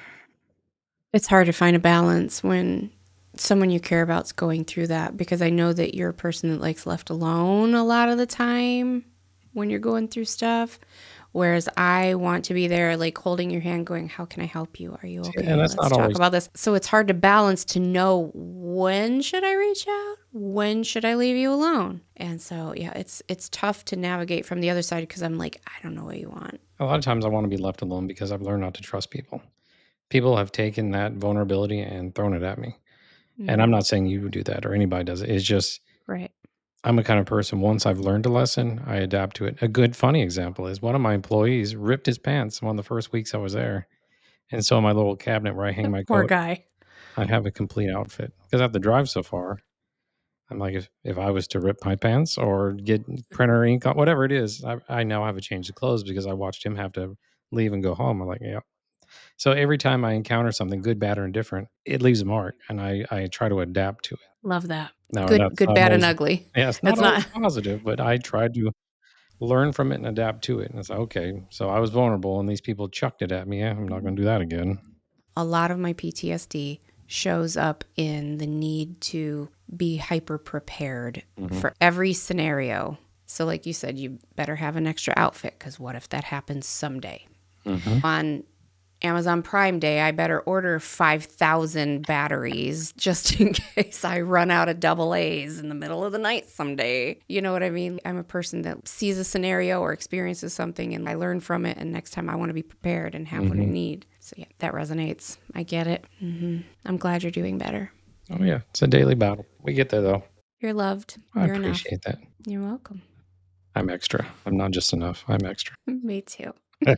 D: It's hard to find a balance when someone you care about is going through that, because I know that you're a person that likes left alone a lot of the time when you're going through stuff. Whereas I want to be there, like holding your hand, going, how can I help you? Are you okay?
E: And that's
D: Let's
E: not
D: talk
E: always
D: about this. So it's hard to balance to know, when should I reach out? When should I leave you alone? And so, yeah, it's tough to navigate from the other side, because I'm like, I don't know what you want.
E: A lot of times I want to be left alone because I've learned not to trust people. People have taken that vulnerability and thrown it at me. And I'm not saying you would do that or anybody does it. It's just,
D: right.
E: I'm a kind of person, once I've learned a lesson, I adapt to it. A good, funny example is one of my employees ripped his pants one of the first weeks I was there. And so in my little cabinet where I hang my
D: Poor
E: coat,
D: guy.
E: I have a complete outfit because I have to drive so far. I'm like, if I was to rip my pants or get printer ink, whatever it is, I now have a change of clothes because I watched him have to leave and go home. I'm like, yeah. So every time I encounter something good, bad, or indifferent, it leaves a mark, and I try to adapt to it.
D: Love that.
E: No,
D: Good, bad, and ugly.
E: Yeah, it's not always positive, but I try to learn from it and adapt to it. And it's like, okay, so I was vulnerable, and these people chucked it at me. Yeah, I'm not going to do that again.
D: A lot of my PTSD shows up in the need to be hyper prepared for every scenario. So like you said, you better have an extra outfit, because what if that happens someday? On Amazon Prime Day, I better order 5,000 batteries just in case I run out of AA's in the middle of the night someday. You know what I mean? I'm a person that sees a scenario or experiences something, and I learn from it, and next time I want to be prepared and have what I need. So yeah, that resonates. I get it. I'm glad you're doing better.
E: Oh yeah, it's a daily battle. We get there though.
D: You're loved.
E: I
D: You're
E: appreciate
D: enough.
E: that.
D: You're welcome.
E: I'm extra. I'm not just enough. I'm extra.
D: Me too.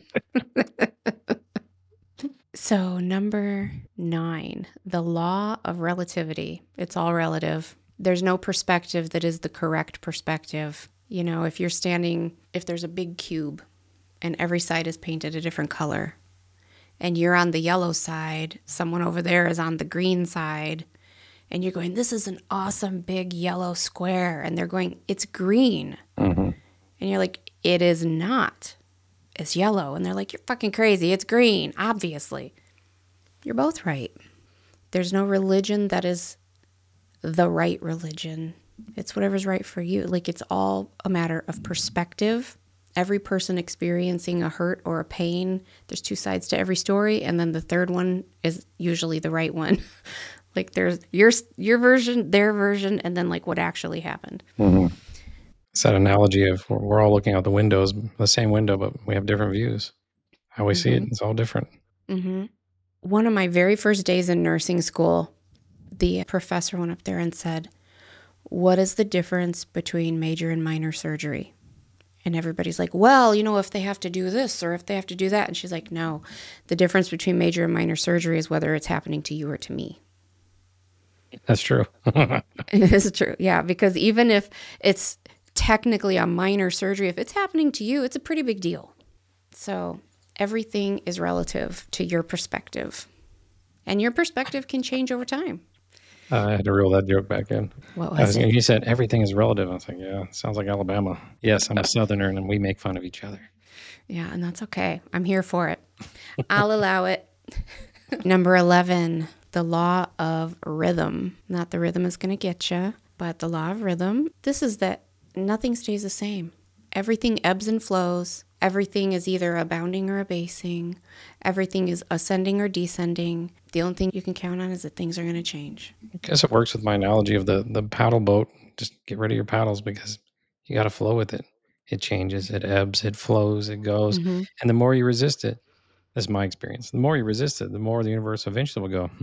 D: So Number 9, the law of relativity. It's all relative. There's no perspective that is the correct perspective. If there's a big cube and every side is painted a different color, and you're on the yellow side, someone over there is on the green side, and you're going, this is an awesome big yellow square. And they're going, it's green. And you're like, it is not. It's yellow. And they're like, you're fucking crazy. It's green, obviously. You're both right. There's no religion that is the right religion. It's whatever's right for you. Like, it's all a matter of perspective every person experiencing a hurt or a pain, there's two sides to every story. And then the third one is usually the right one. Like there's your version, their version, and then like what actually happened.
E: Mm-hmm. It's that analogy of we're all looking out the windows, the same window, but we have different views. How we see it, it's all different.
D: Mm-hmm. One of my very first days in nursing school, the professor went up there and said, "What is the difference between major and minor surgery?" And everybody's like, "Well, if they have to do this or if they have to do that." And she's like, "No, the difference between major and minor surgery is whether it's happening to you or to me."
E: That's true.
D: It is true. Yeah, because even if it's technically a minor surgery, if it's happening to you, it's a pretty big deal. So everything is relative to your perspective. And your perspective can change over time.
E: I had to reel that joke back in.
D: What was it?
E: You said everything is relative. I was like, yeah, sounds like Alabama. Yes, I'm a Southerner, and we make fun of each other.
D: Yeah, and that's okay. I'm here for it. I'll allow it. Number 11, the law of rhythm. Not the rhythm is going to get you, but the law of rhythm. This is that nothing stays the same. Everything ebbs and flows. Everything is either abounding or abasing. Everything is ascending or descending. The only thing you can count on is that things are going to change.
E: I guess it works with my analogy of the paddle boat. Just get rid of your paddles because you got to flow with it. It changes, it ebbs, it flows, it goes.
D: Mm-hmm.
E: And the more you resist it, that's my experience. The more you resist it, the more the universe eventually will go,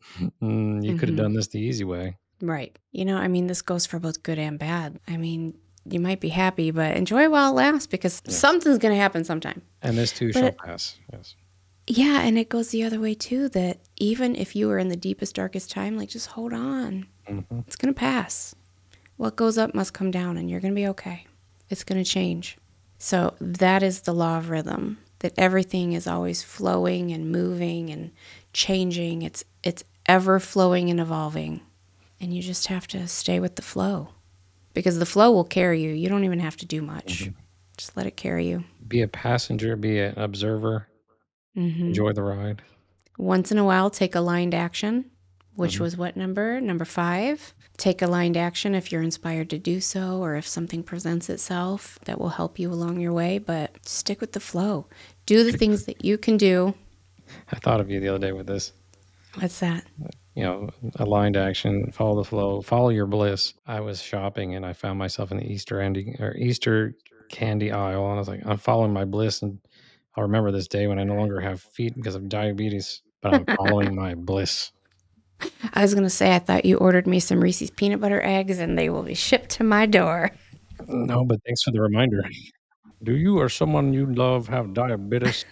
E: you could have done this the easy way.
D: Right. This goes for both good and bad. You might be happy, but enjoy while it lasts because something's going to happen sometime.
E: And this too shall pass. Yes.
D: Yeah, and it goes the other way too, that even if you are in the deepest, darkest time, like just hold on. Mm-hmm. It's going to pass. What goes up must come down, and you're going to be okay. It's going to change. So that is the law of rhythm, that everything is always flowing and moving and changing. It's ever flowing and evolving, and you just have to stay with the flow. Because the flow will carry you. You don't even have to do much. Mm-hmm. Just let it carry you.
E: Be a passenger, be an observer. Mm-hmm. Enjoy the ride.
D: Once in a while, take aligned action, which was what number? Number 5. Take aligned action if you're inspired to do so or if something presents itself that will help you along your way. But stick with the flow. Do the things that you can do.
E: I thought of you the other day with this.
D: What's that?
E: Aligned action, follow the flow, follow your bliss. I was shopping and I found myself in the Easter candy aisle, and I was like, I'm following my bliss, and I'll remember this day when I no longer have feet because of diabetes, but I'm following my bliss.
D: I was going to say, I thought you ordered me some Reese's peanut butter eggs and they will be shipped to my door.
E: No, but thanks for the reminder. Do you or someone you love have diabetes?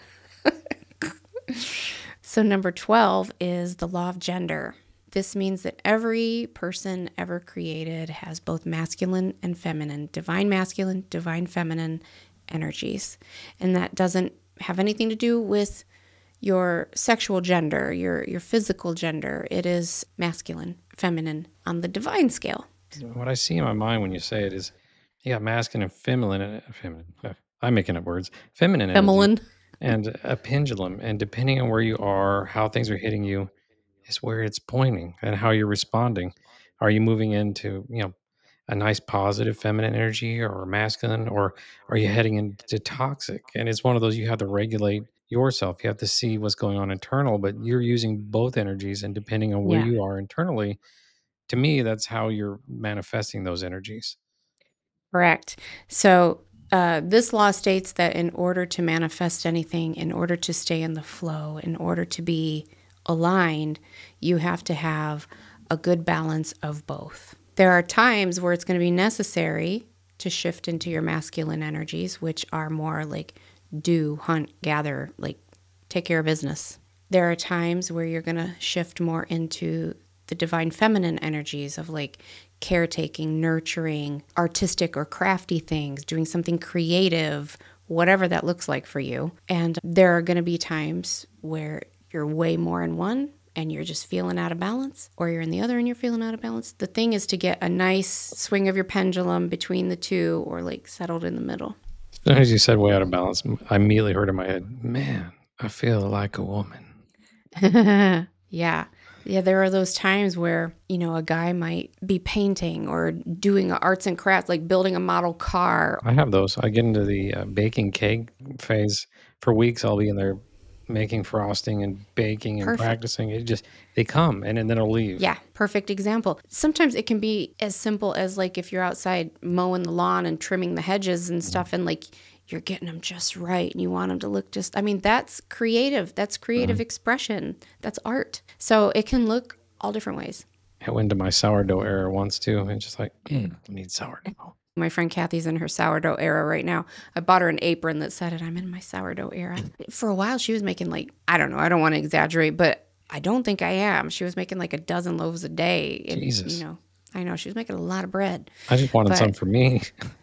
D: So number 12 is the law of gender. This means that every person ever created has both masculine and feminine, divine masculine, divine feminine energies. And that doesn't have anything to do with your sexual gender, your physical gender. It is masculine, feminine on the divine scale.
E: What I see in my mind when you say it is you got masculine and feminine. I'm making up words. Feminine.
D: Feminine.
E: And a pendulum, and depending on where you are, how things are hitting you, is where it's pointing and how you're responding. Are you moving into, a nice positive feminine energy or masculine, or are you heading into toxic? And it's one of those you have to regulate yourself. You have to see what's going on internal, but you're using both energies, and depending on where you are internally, to me, that's how you're manifesting those energies.
D: Correct. So this law states that in order to manifest anything, in order to stay in the flow, in order to be aligned, you have to have a good balance of both. There are times where it's going to be necessary to shift into your masculine energies, which are more like do, hunt, gather, like take care of business. There are times where you're going to shift more into the divine feminine energies of like caretaking, nurturing, artistic or crafty things, doing something creative, whatever that looks like for you. And there are going to be times where you're way more in one and you're just feeling out of balance, or you're in the other and you're feeling out of balance. The thing is to get a nice swing of your pendulum between the two, or like settled in the middle.
E: As soon as you said way out of balance, I immediately heard in my head, man, I feel like a woman.
D: Yeah. Yeah, there are those times where, a guy might be painting or doing arts and crafts, like building a model car.
E: I have those. I get into the baking cake phase. For weeks, I'll be in there making frosting and baking and
D: Perfect.
E: practicing. They come and then it'll leave.
D: Yeah, perfect example. Sometimes it can be as simple as like if you're outside mowing the lawn and trimming the hedges and stuff, and like you're getting them just right and you want them to look that's creative. That's creative expression. That's art. So it can look all different ways.
E: I went to my sourdough era once too, and just like, I need sourdough.
D: My friend Kathy's in her sourdough era right now. I bought her an apron that said it, I'm in my sourdough era. For a while, she was making like, I don't know, I don't want to exaggerate, but I don't think I am. She was making like a dozen loaves a day. And,
E: Jesus.
D: I know, she was making a lot of bread.
E: I just wanted some for me.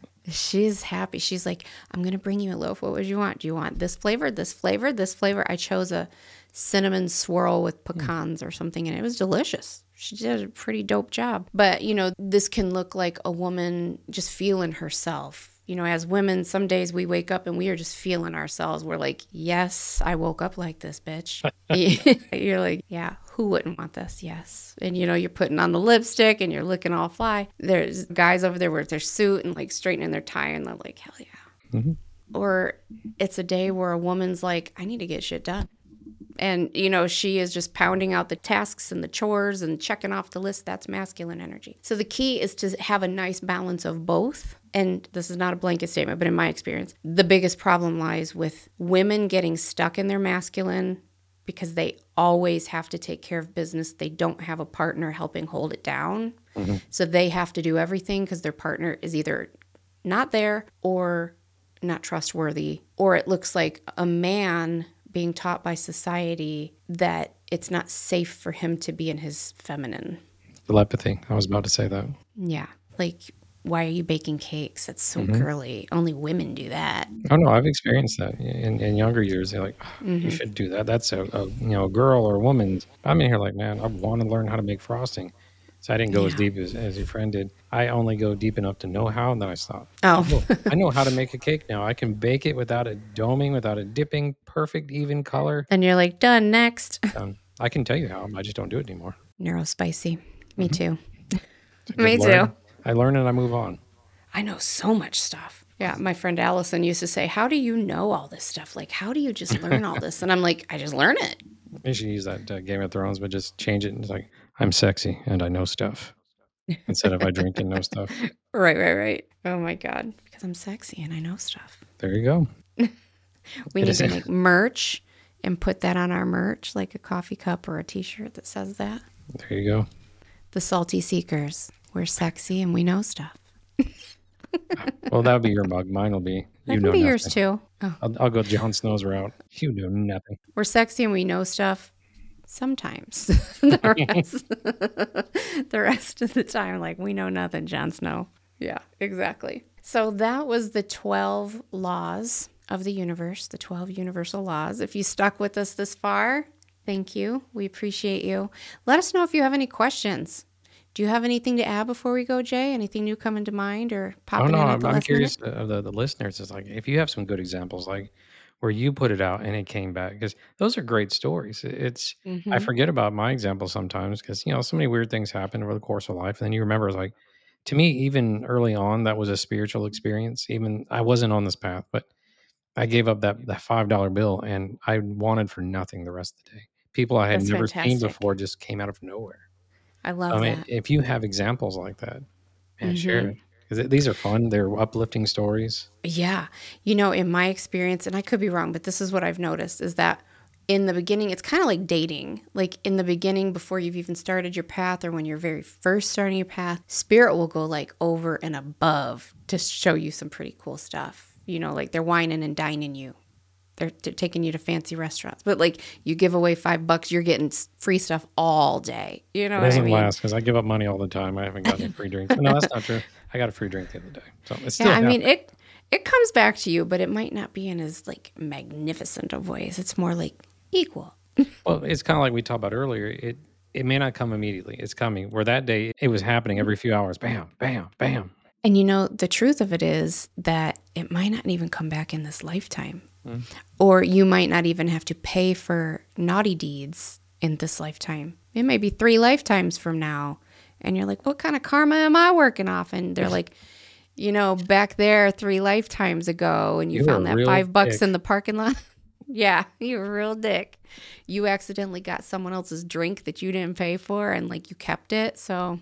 D: She's happy. She's like, I'm going to bring you a loaf. What would you want? Do you want this flavor, this flavor, this flavor? I chose a cinnamon swirl with pecans or something, and it was delicious. She did a pretty dope job. But, this can look like a woman just feeling herself. As women, some days we wake up and we are just feeling ourselves. We're like, yes, I woke up like this, bitch. You're like, yeah, who wouldn't want this? Yes. And, you're putting on the lipstick and you're looking all fly. There's guys over there with their suit and like straightening their tie and they're like, hell yeah. Mm-hmm. Or it's a day where a woman's like, I need to get shit done. And, she is just pounding out the tasks and the chores and checking off the list. That's masculine energy. So the key is to have a nice balance of both. And this is not a blanket statement, but in my experience, the biggest problem lies with women getting stuck in their masculine because they always have to take care of business. They don't have a partner helping hold it down. Mm-hmm. So they have to do everything because their partner is either not there or not trustworthy, or it looks like a man being taught by society that it's not safe for him to be in his feminine.
E: Telepathy. I was about to say that.
D: Yeah. Like, why are you baking cakes? That's so girly. Only women do that.
E: Oh, no, I've experienced that in younger years. They're like, you should do that. That's a girl or a woman. I'm in here like, man, I want to learn how to make frosting. So I didn't go as deep as your friend did. I only go deep enough to know how, and then I stop.
D: Oh.
E: I know how to make a cake now. I can bake it without a doming, without a dipping, perfect, even color.
D: And you're like, done, next.
E: I can tell you how. I just don't do it anymore.
D: Neurospicy. Me too.
E: Me too. I learn and I move on.
D: I know so much stuff. Yeah, my friend Allison used to say, how do you know all this stuff? Like, how do you just learn all this? And I'm like, I just learn it.
E: You should use that Game of Thrones, but just change it. And it's like, I'm sexy and I know stuff. Instead of I drink and know stuff.
D: Right. Oh my God. Because I'm sexy and I know stuff.
E: There you go.
D: We need to make merch and put that on our merch, like a coffee cup or a t-shirt that says that.
E: There you go.
D: The Salty Seekers. We're sexy and we know stuff.
E: Well, that'll be your mug. Mine will be
D: you know nothing. Yours too. Oh.
E: I'll go Jon Snow's route. You know nothing.
D: We're sexy and we know stuff. Sometimes. the rest of the time, like, we know nothing, Jon Snow. Yeah, exactly. So that was the 12 laws of the universe, the 12 universal laws. If you stuck with us this far, thank you. We appreciate you. Let us know if you have any questions. Do you have anything to add before we go, Jay? Anything new coming to mind or popping in at the last
E: I'm curious
D: minute?
E: of the listeners. It's like, if you have some good examples, like where you put it out and it came back, because those are great stories. I forget about my example sometimes because, so many weird things happen over the course of life. And then you remember, it's like, to me, even early on, that was a spiritual experience. Even I wasn't on this path, but I gave up that $5 bill and I wanted for nothing the rest of the day. People I had
D: That's
E: never
D: fantastic.
E: seen before just came out of nowhere.
D: I love that.
E: If you have examples like that, man, share it. Because these are fun. They're uplifting stories.
D: Yeah. In my experience, and I could be wrong, but this is what I've noticed, is that in the beginning, it's kind of like dating. Like in the beginning, before you've even started your path or when you're very first starting your path, spirit will go like over and above to show you some pretty cool stuff. Like they're whining and dining you. They're taking you to fancy restaurants. But like you give away $5, you're getting free stuff all day. You know
E: It
D: what I
E: doesn't
D: mean?
E: last because I give up money all the time. I haven't gotten a free drink. No, that's not true. I got a free drink the other day. So it's still happening.
D: it comes back to you, but it might not be in as like magnificent of ways. It's more like equal.
E: Well, it's kind of like we talked about earlier. It may not come immediately. It's coming. Where that day it was happening every few hours. Bam, bam, bam.
D: And the truth of it is that it might not even come back in this lifetime. Or you might not even have to pay for naughty deeds in this lifetime. It may be 3 lifetimes from now. And you're like, what kind of karma am I working off? And they're like, back there 3 lifetimes ago, and you found that $5 in the parking lot. Yeah, you were a real dick. You accidentally got someone else's drink that you didn't pay for, and like you kept it. So,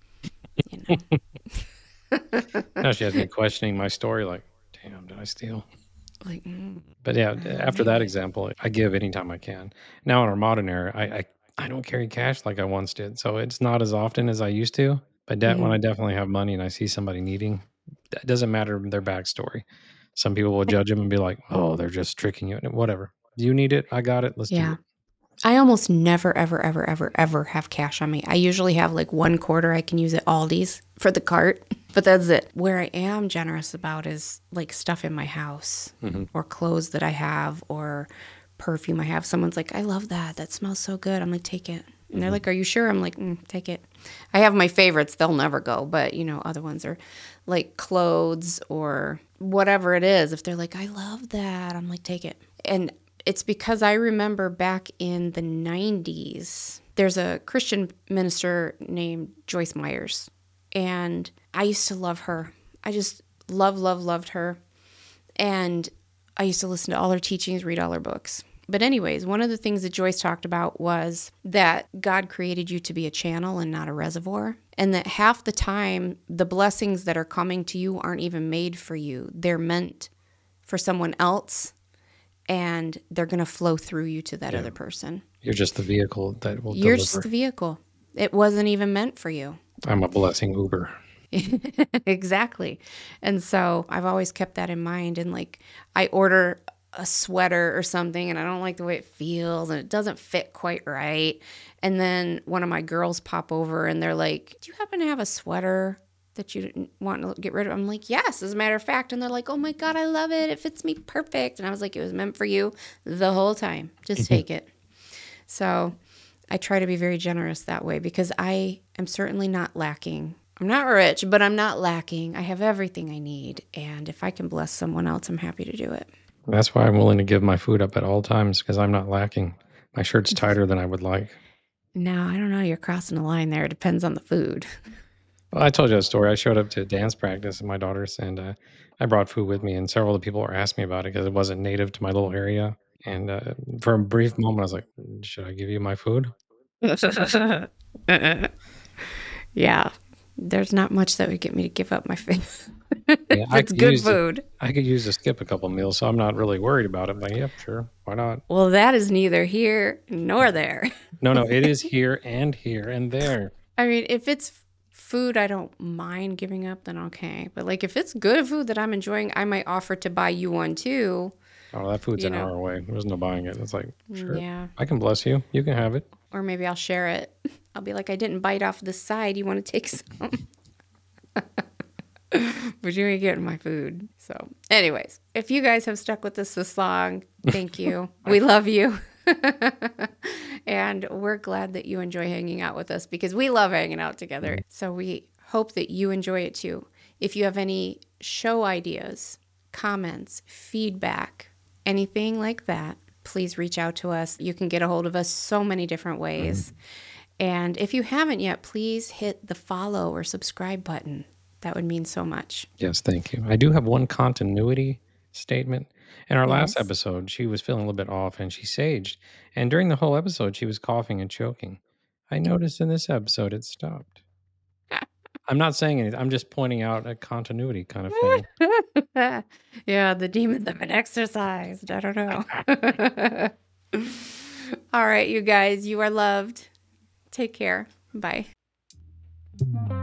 E: Now she has me questioning my story. Like, damn, did I steal?
D: Like,
E: But yeah, after that example, I give anytime I can. Now in our modern era, I don't carry cash like I once did, so it's not as often as I used to. But when I definitely have money and I see somebody needing, it doesn't matter their backstory. Some people will judge them and be like, "Oh, they're just tricking you." Whatever. You need it, I got it. Let's do
D: yeah.
E: it.
D: I almost never, ever, ever, ever, ever have cash on me. I usually have like $1 I can use at Aldi's for the cart, but that's it. Where I am generous about is like stuff in my house or clothes that I have or perfume I have. Someone's like, I love that. That smells so good. I'm like, take it. And they're like, are you sure? I'm like, take it. I have my favorites. They'll never go. But, other ones are like clothes or whatever it is. If they're like, I love that, I'm like, take it. And it's because I remember back in the 90s, there's a Christian minister named Joyce Myers. And I used to love her. I just loved her. And I used to listen to all her teachings, read all her books. But anyways, one of the things that Joyce talked about was that God created you to be a channel and not a reservoir. And that half the time, the blessings that are coming to you aren't even made for you. They're meant for someone else. And they're going to flow through you to that other person.
E: You're just the vehicle that will
D: You're
E: deliver.
D: just the vehicle. It wasn't even meant for you.
E: I'm a blessing Uber.
D: Exactly. And so I've always kept that in mind. And like I order a sweater or something and I don't like the way it feels and it doesn't fit quite right. And then one of my girls pop over and they're like, do you happen to have a sweater that you didn't want to get rid of? I'm like, yes, as a matter of fact. And they're like, oh my God, I love it. It fits me perfect. And I was like, it was meant for you the whole time. Just take it. So I try to be very generous that way because I am certainly not lacking. I'm not rich, but I'm not lacking. I have everything I need. And if I can bless someone else, I'm happy to do it.
E: That's why I'm willing to give my food up at all times because I'm not lacking. My shirt's tighter than I would like.
D: No, I don't know. You're crossing the line there. It depends on the food.
E: Well, I told you a story. I showed up to dance practice at my daughter's, and I brought food with me, and several of the people were asking me about it because it wasn't native to my little area. And for a brief moment, I was like, should I give you my food?
D: Yeah. There's not much that would get me to give up my food.
E: Yeah,
D: It's good food.
E: I could use to skip a couple meals, so I'm not really worried about it. But yeah, sure. Why not?
D: Well, that is neither here nor there.
E: No, it is here and there.
D: I mean, if it's food I don't mind giving up, then okay. But like if it's good food that I'm enjoying, I might offer to buy you one too.
E: Oh, that food's an hour away. There's no buying it. It's like, sure,
D: Yeah.
E: I can bless you. You can have it.
D: Or maybe I'll share it. I'll be like, I didn't bite off the side. You want to take some? But you ain't getting my food. So anyways, if you guys have stuck with us this long, thank you. We love you. And we're glad that you enjoy hanging out with us because we love hanging out together. So we hope that you enjoy it too. If you have any show ideas, comments, feedback, anything like that, please reach out to us. You can get a hold of us so many different ways. And if you haven't yet, please hit the follow or subscribe button. That would mean so much.
E: Yes, thank you. I do have one continuity statement. In our last episode, she was feeling a little bit off and she saged. And during the whole episode, she was coughing and choking. I noticed in this episode it stopped. I'm not saying anything. I'm just pointing out a continuity kind of thing.
D: Yeah, the demons have been exorcised. I don't know. All right, you guys, you are loved. Take care. Bye.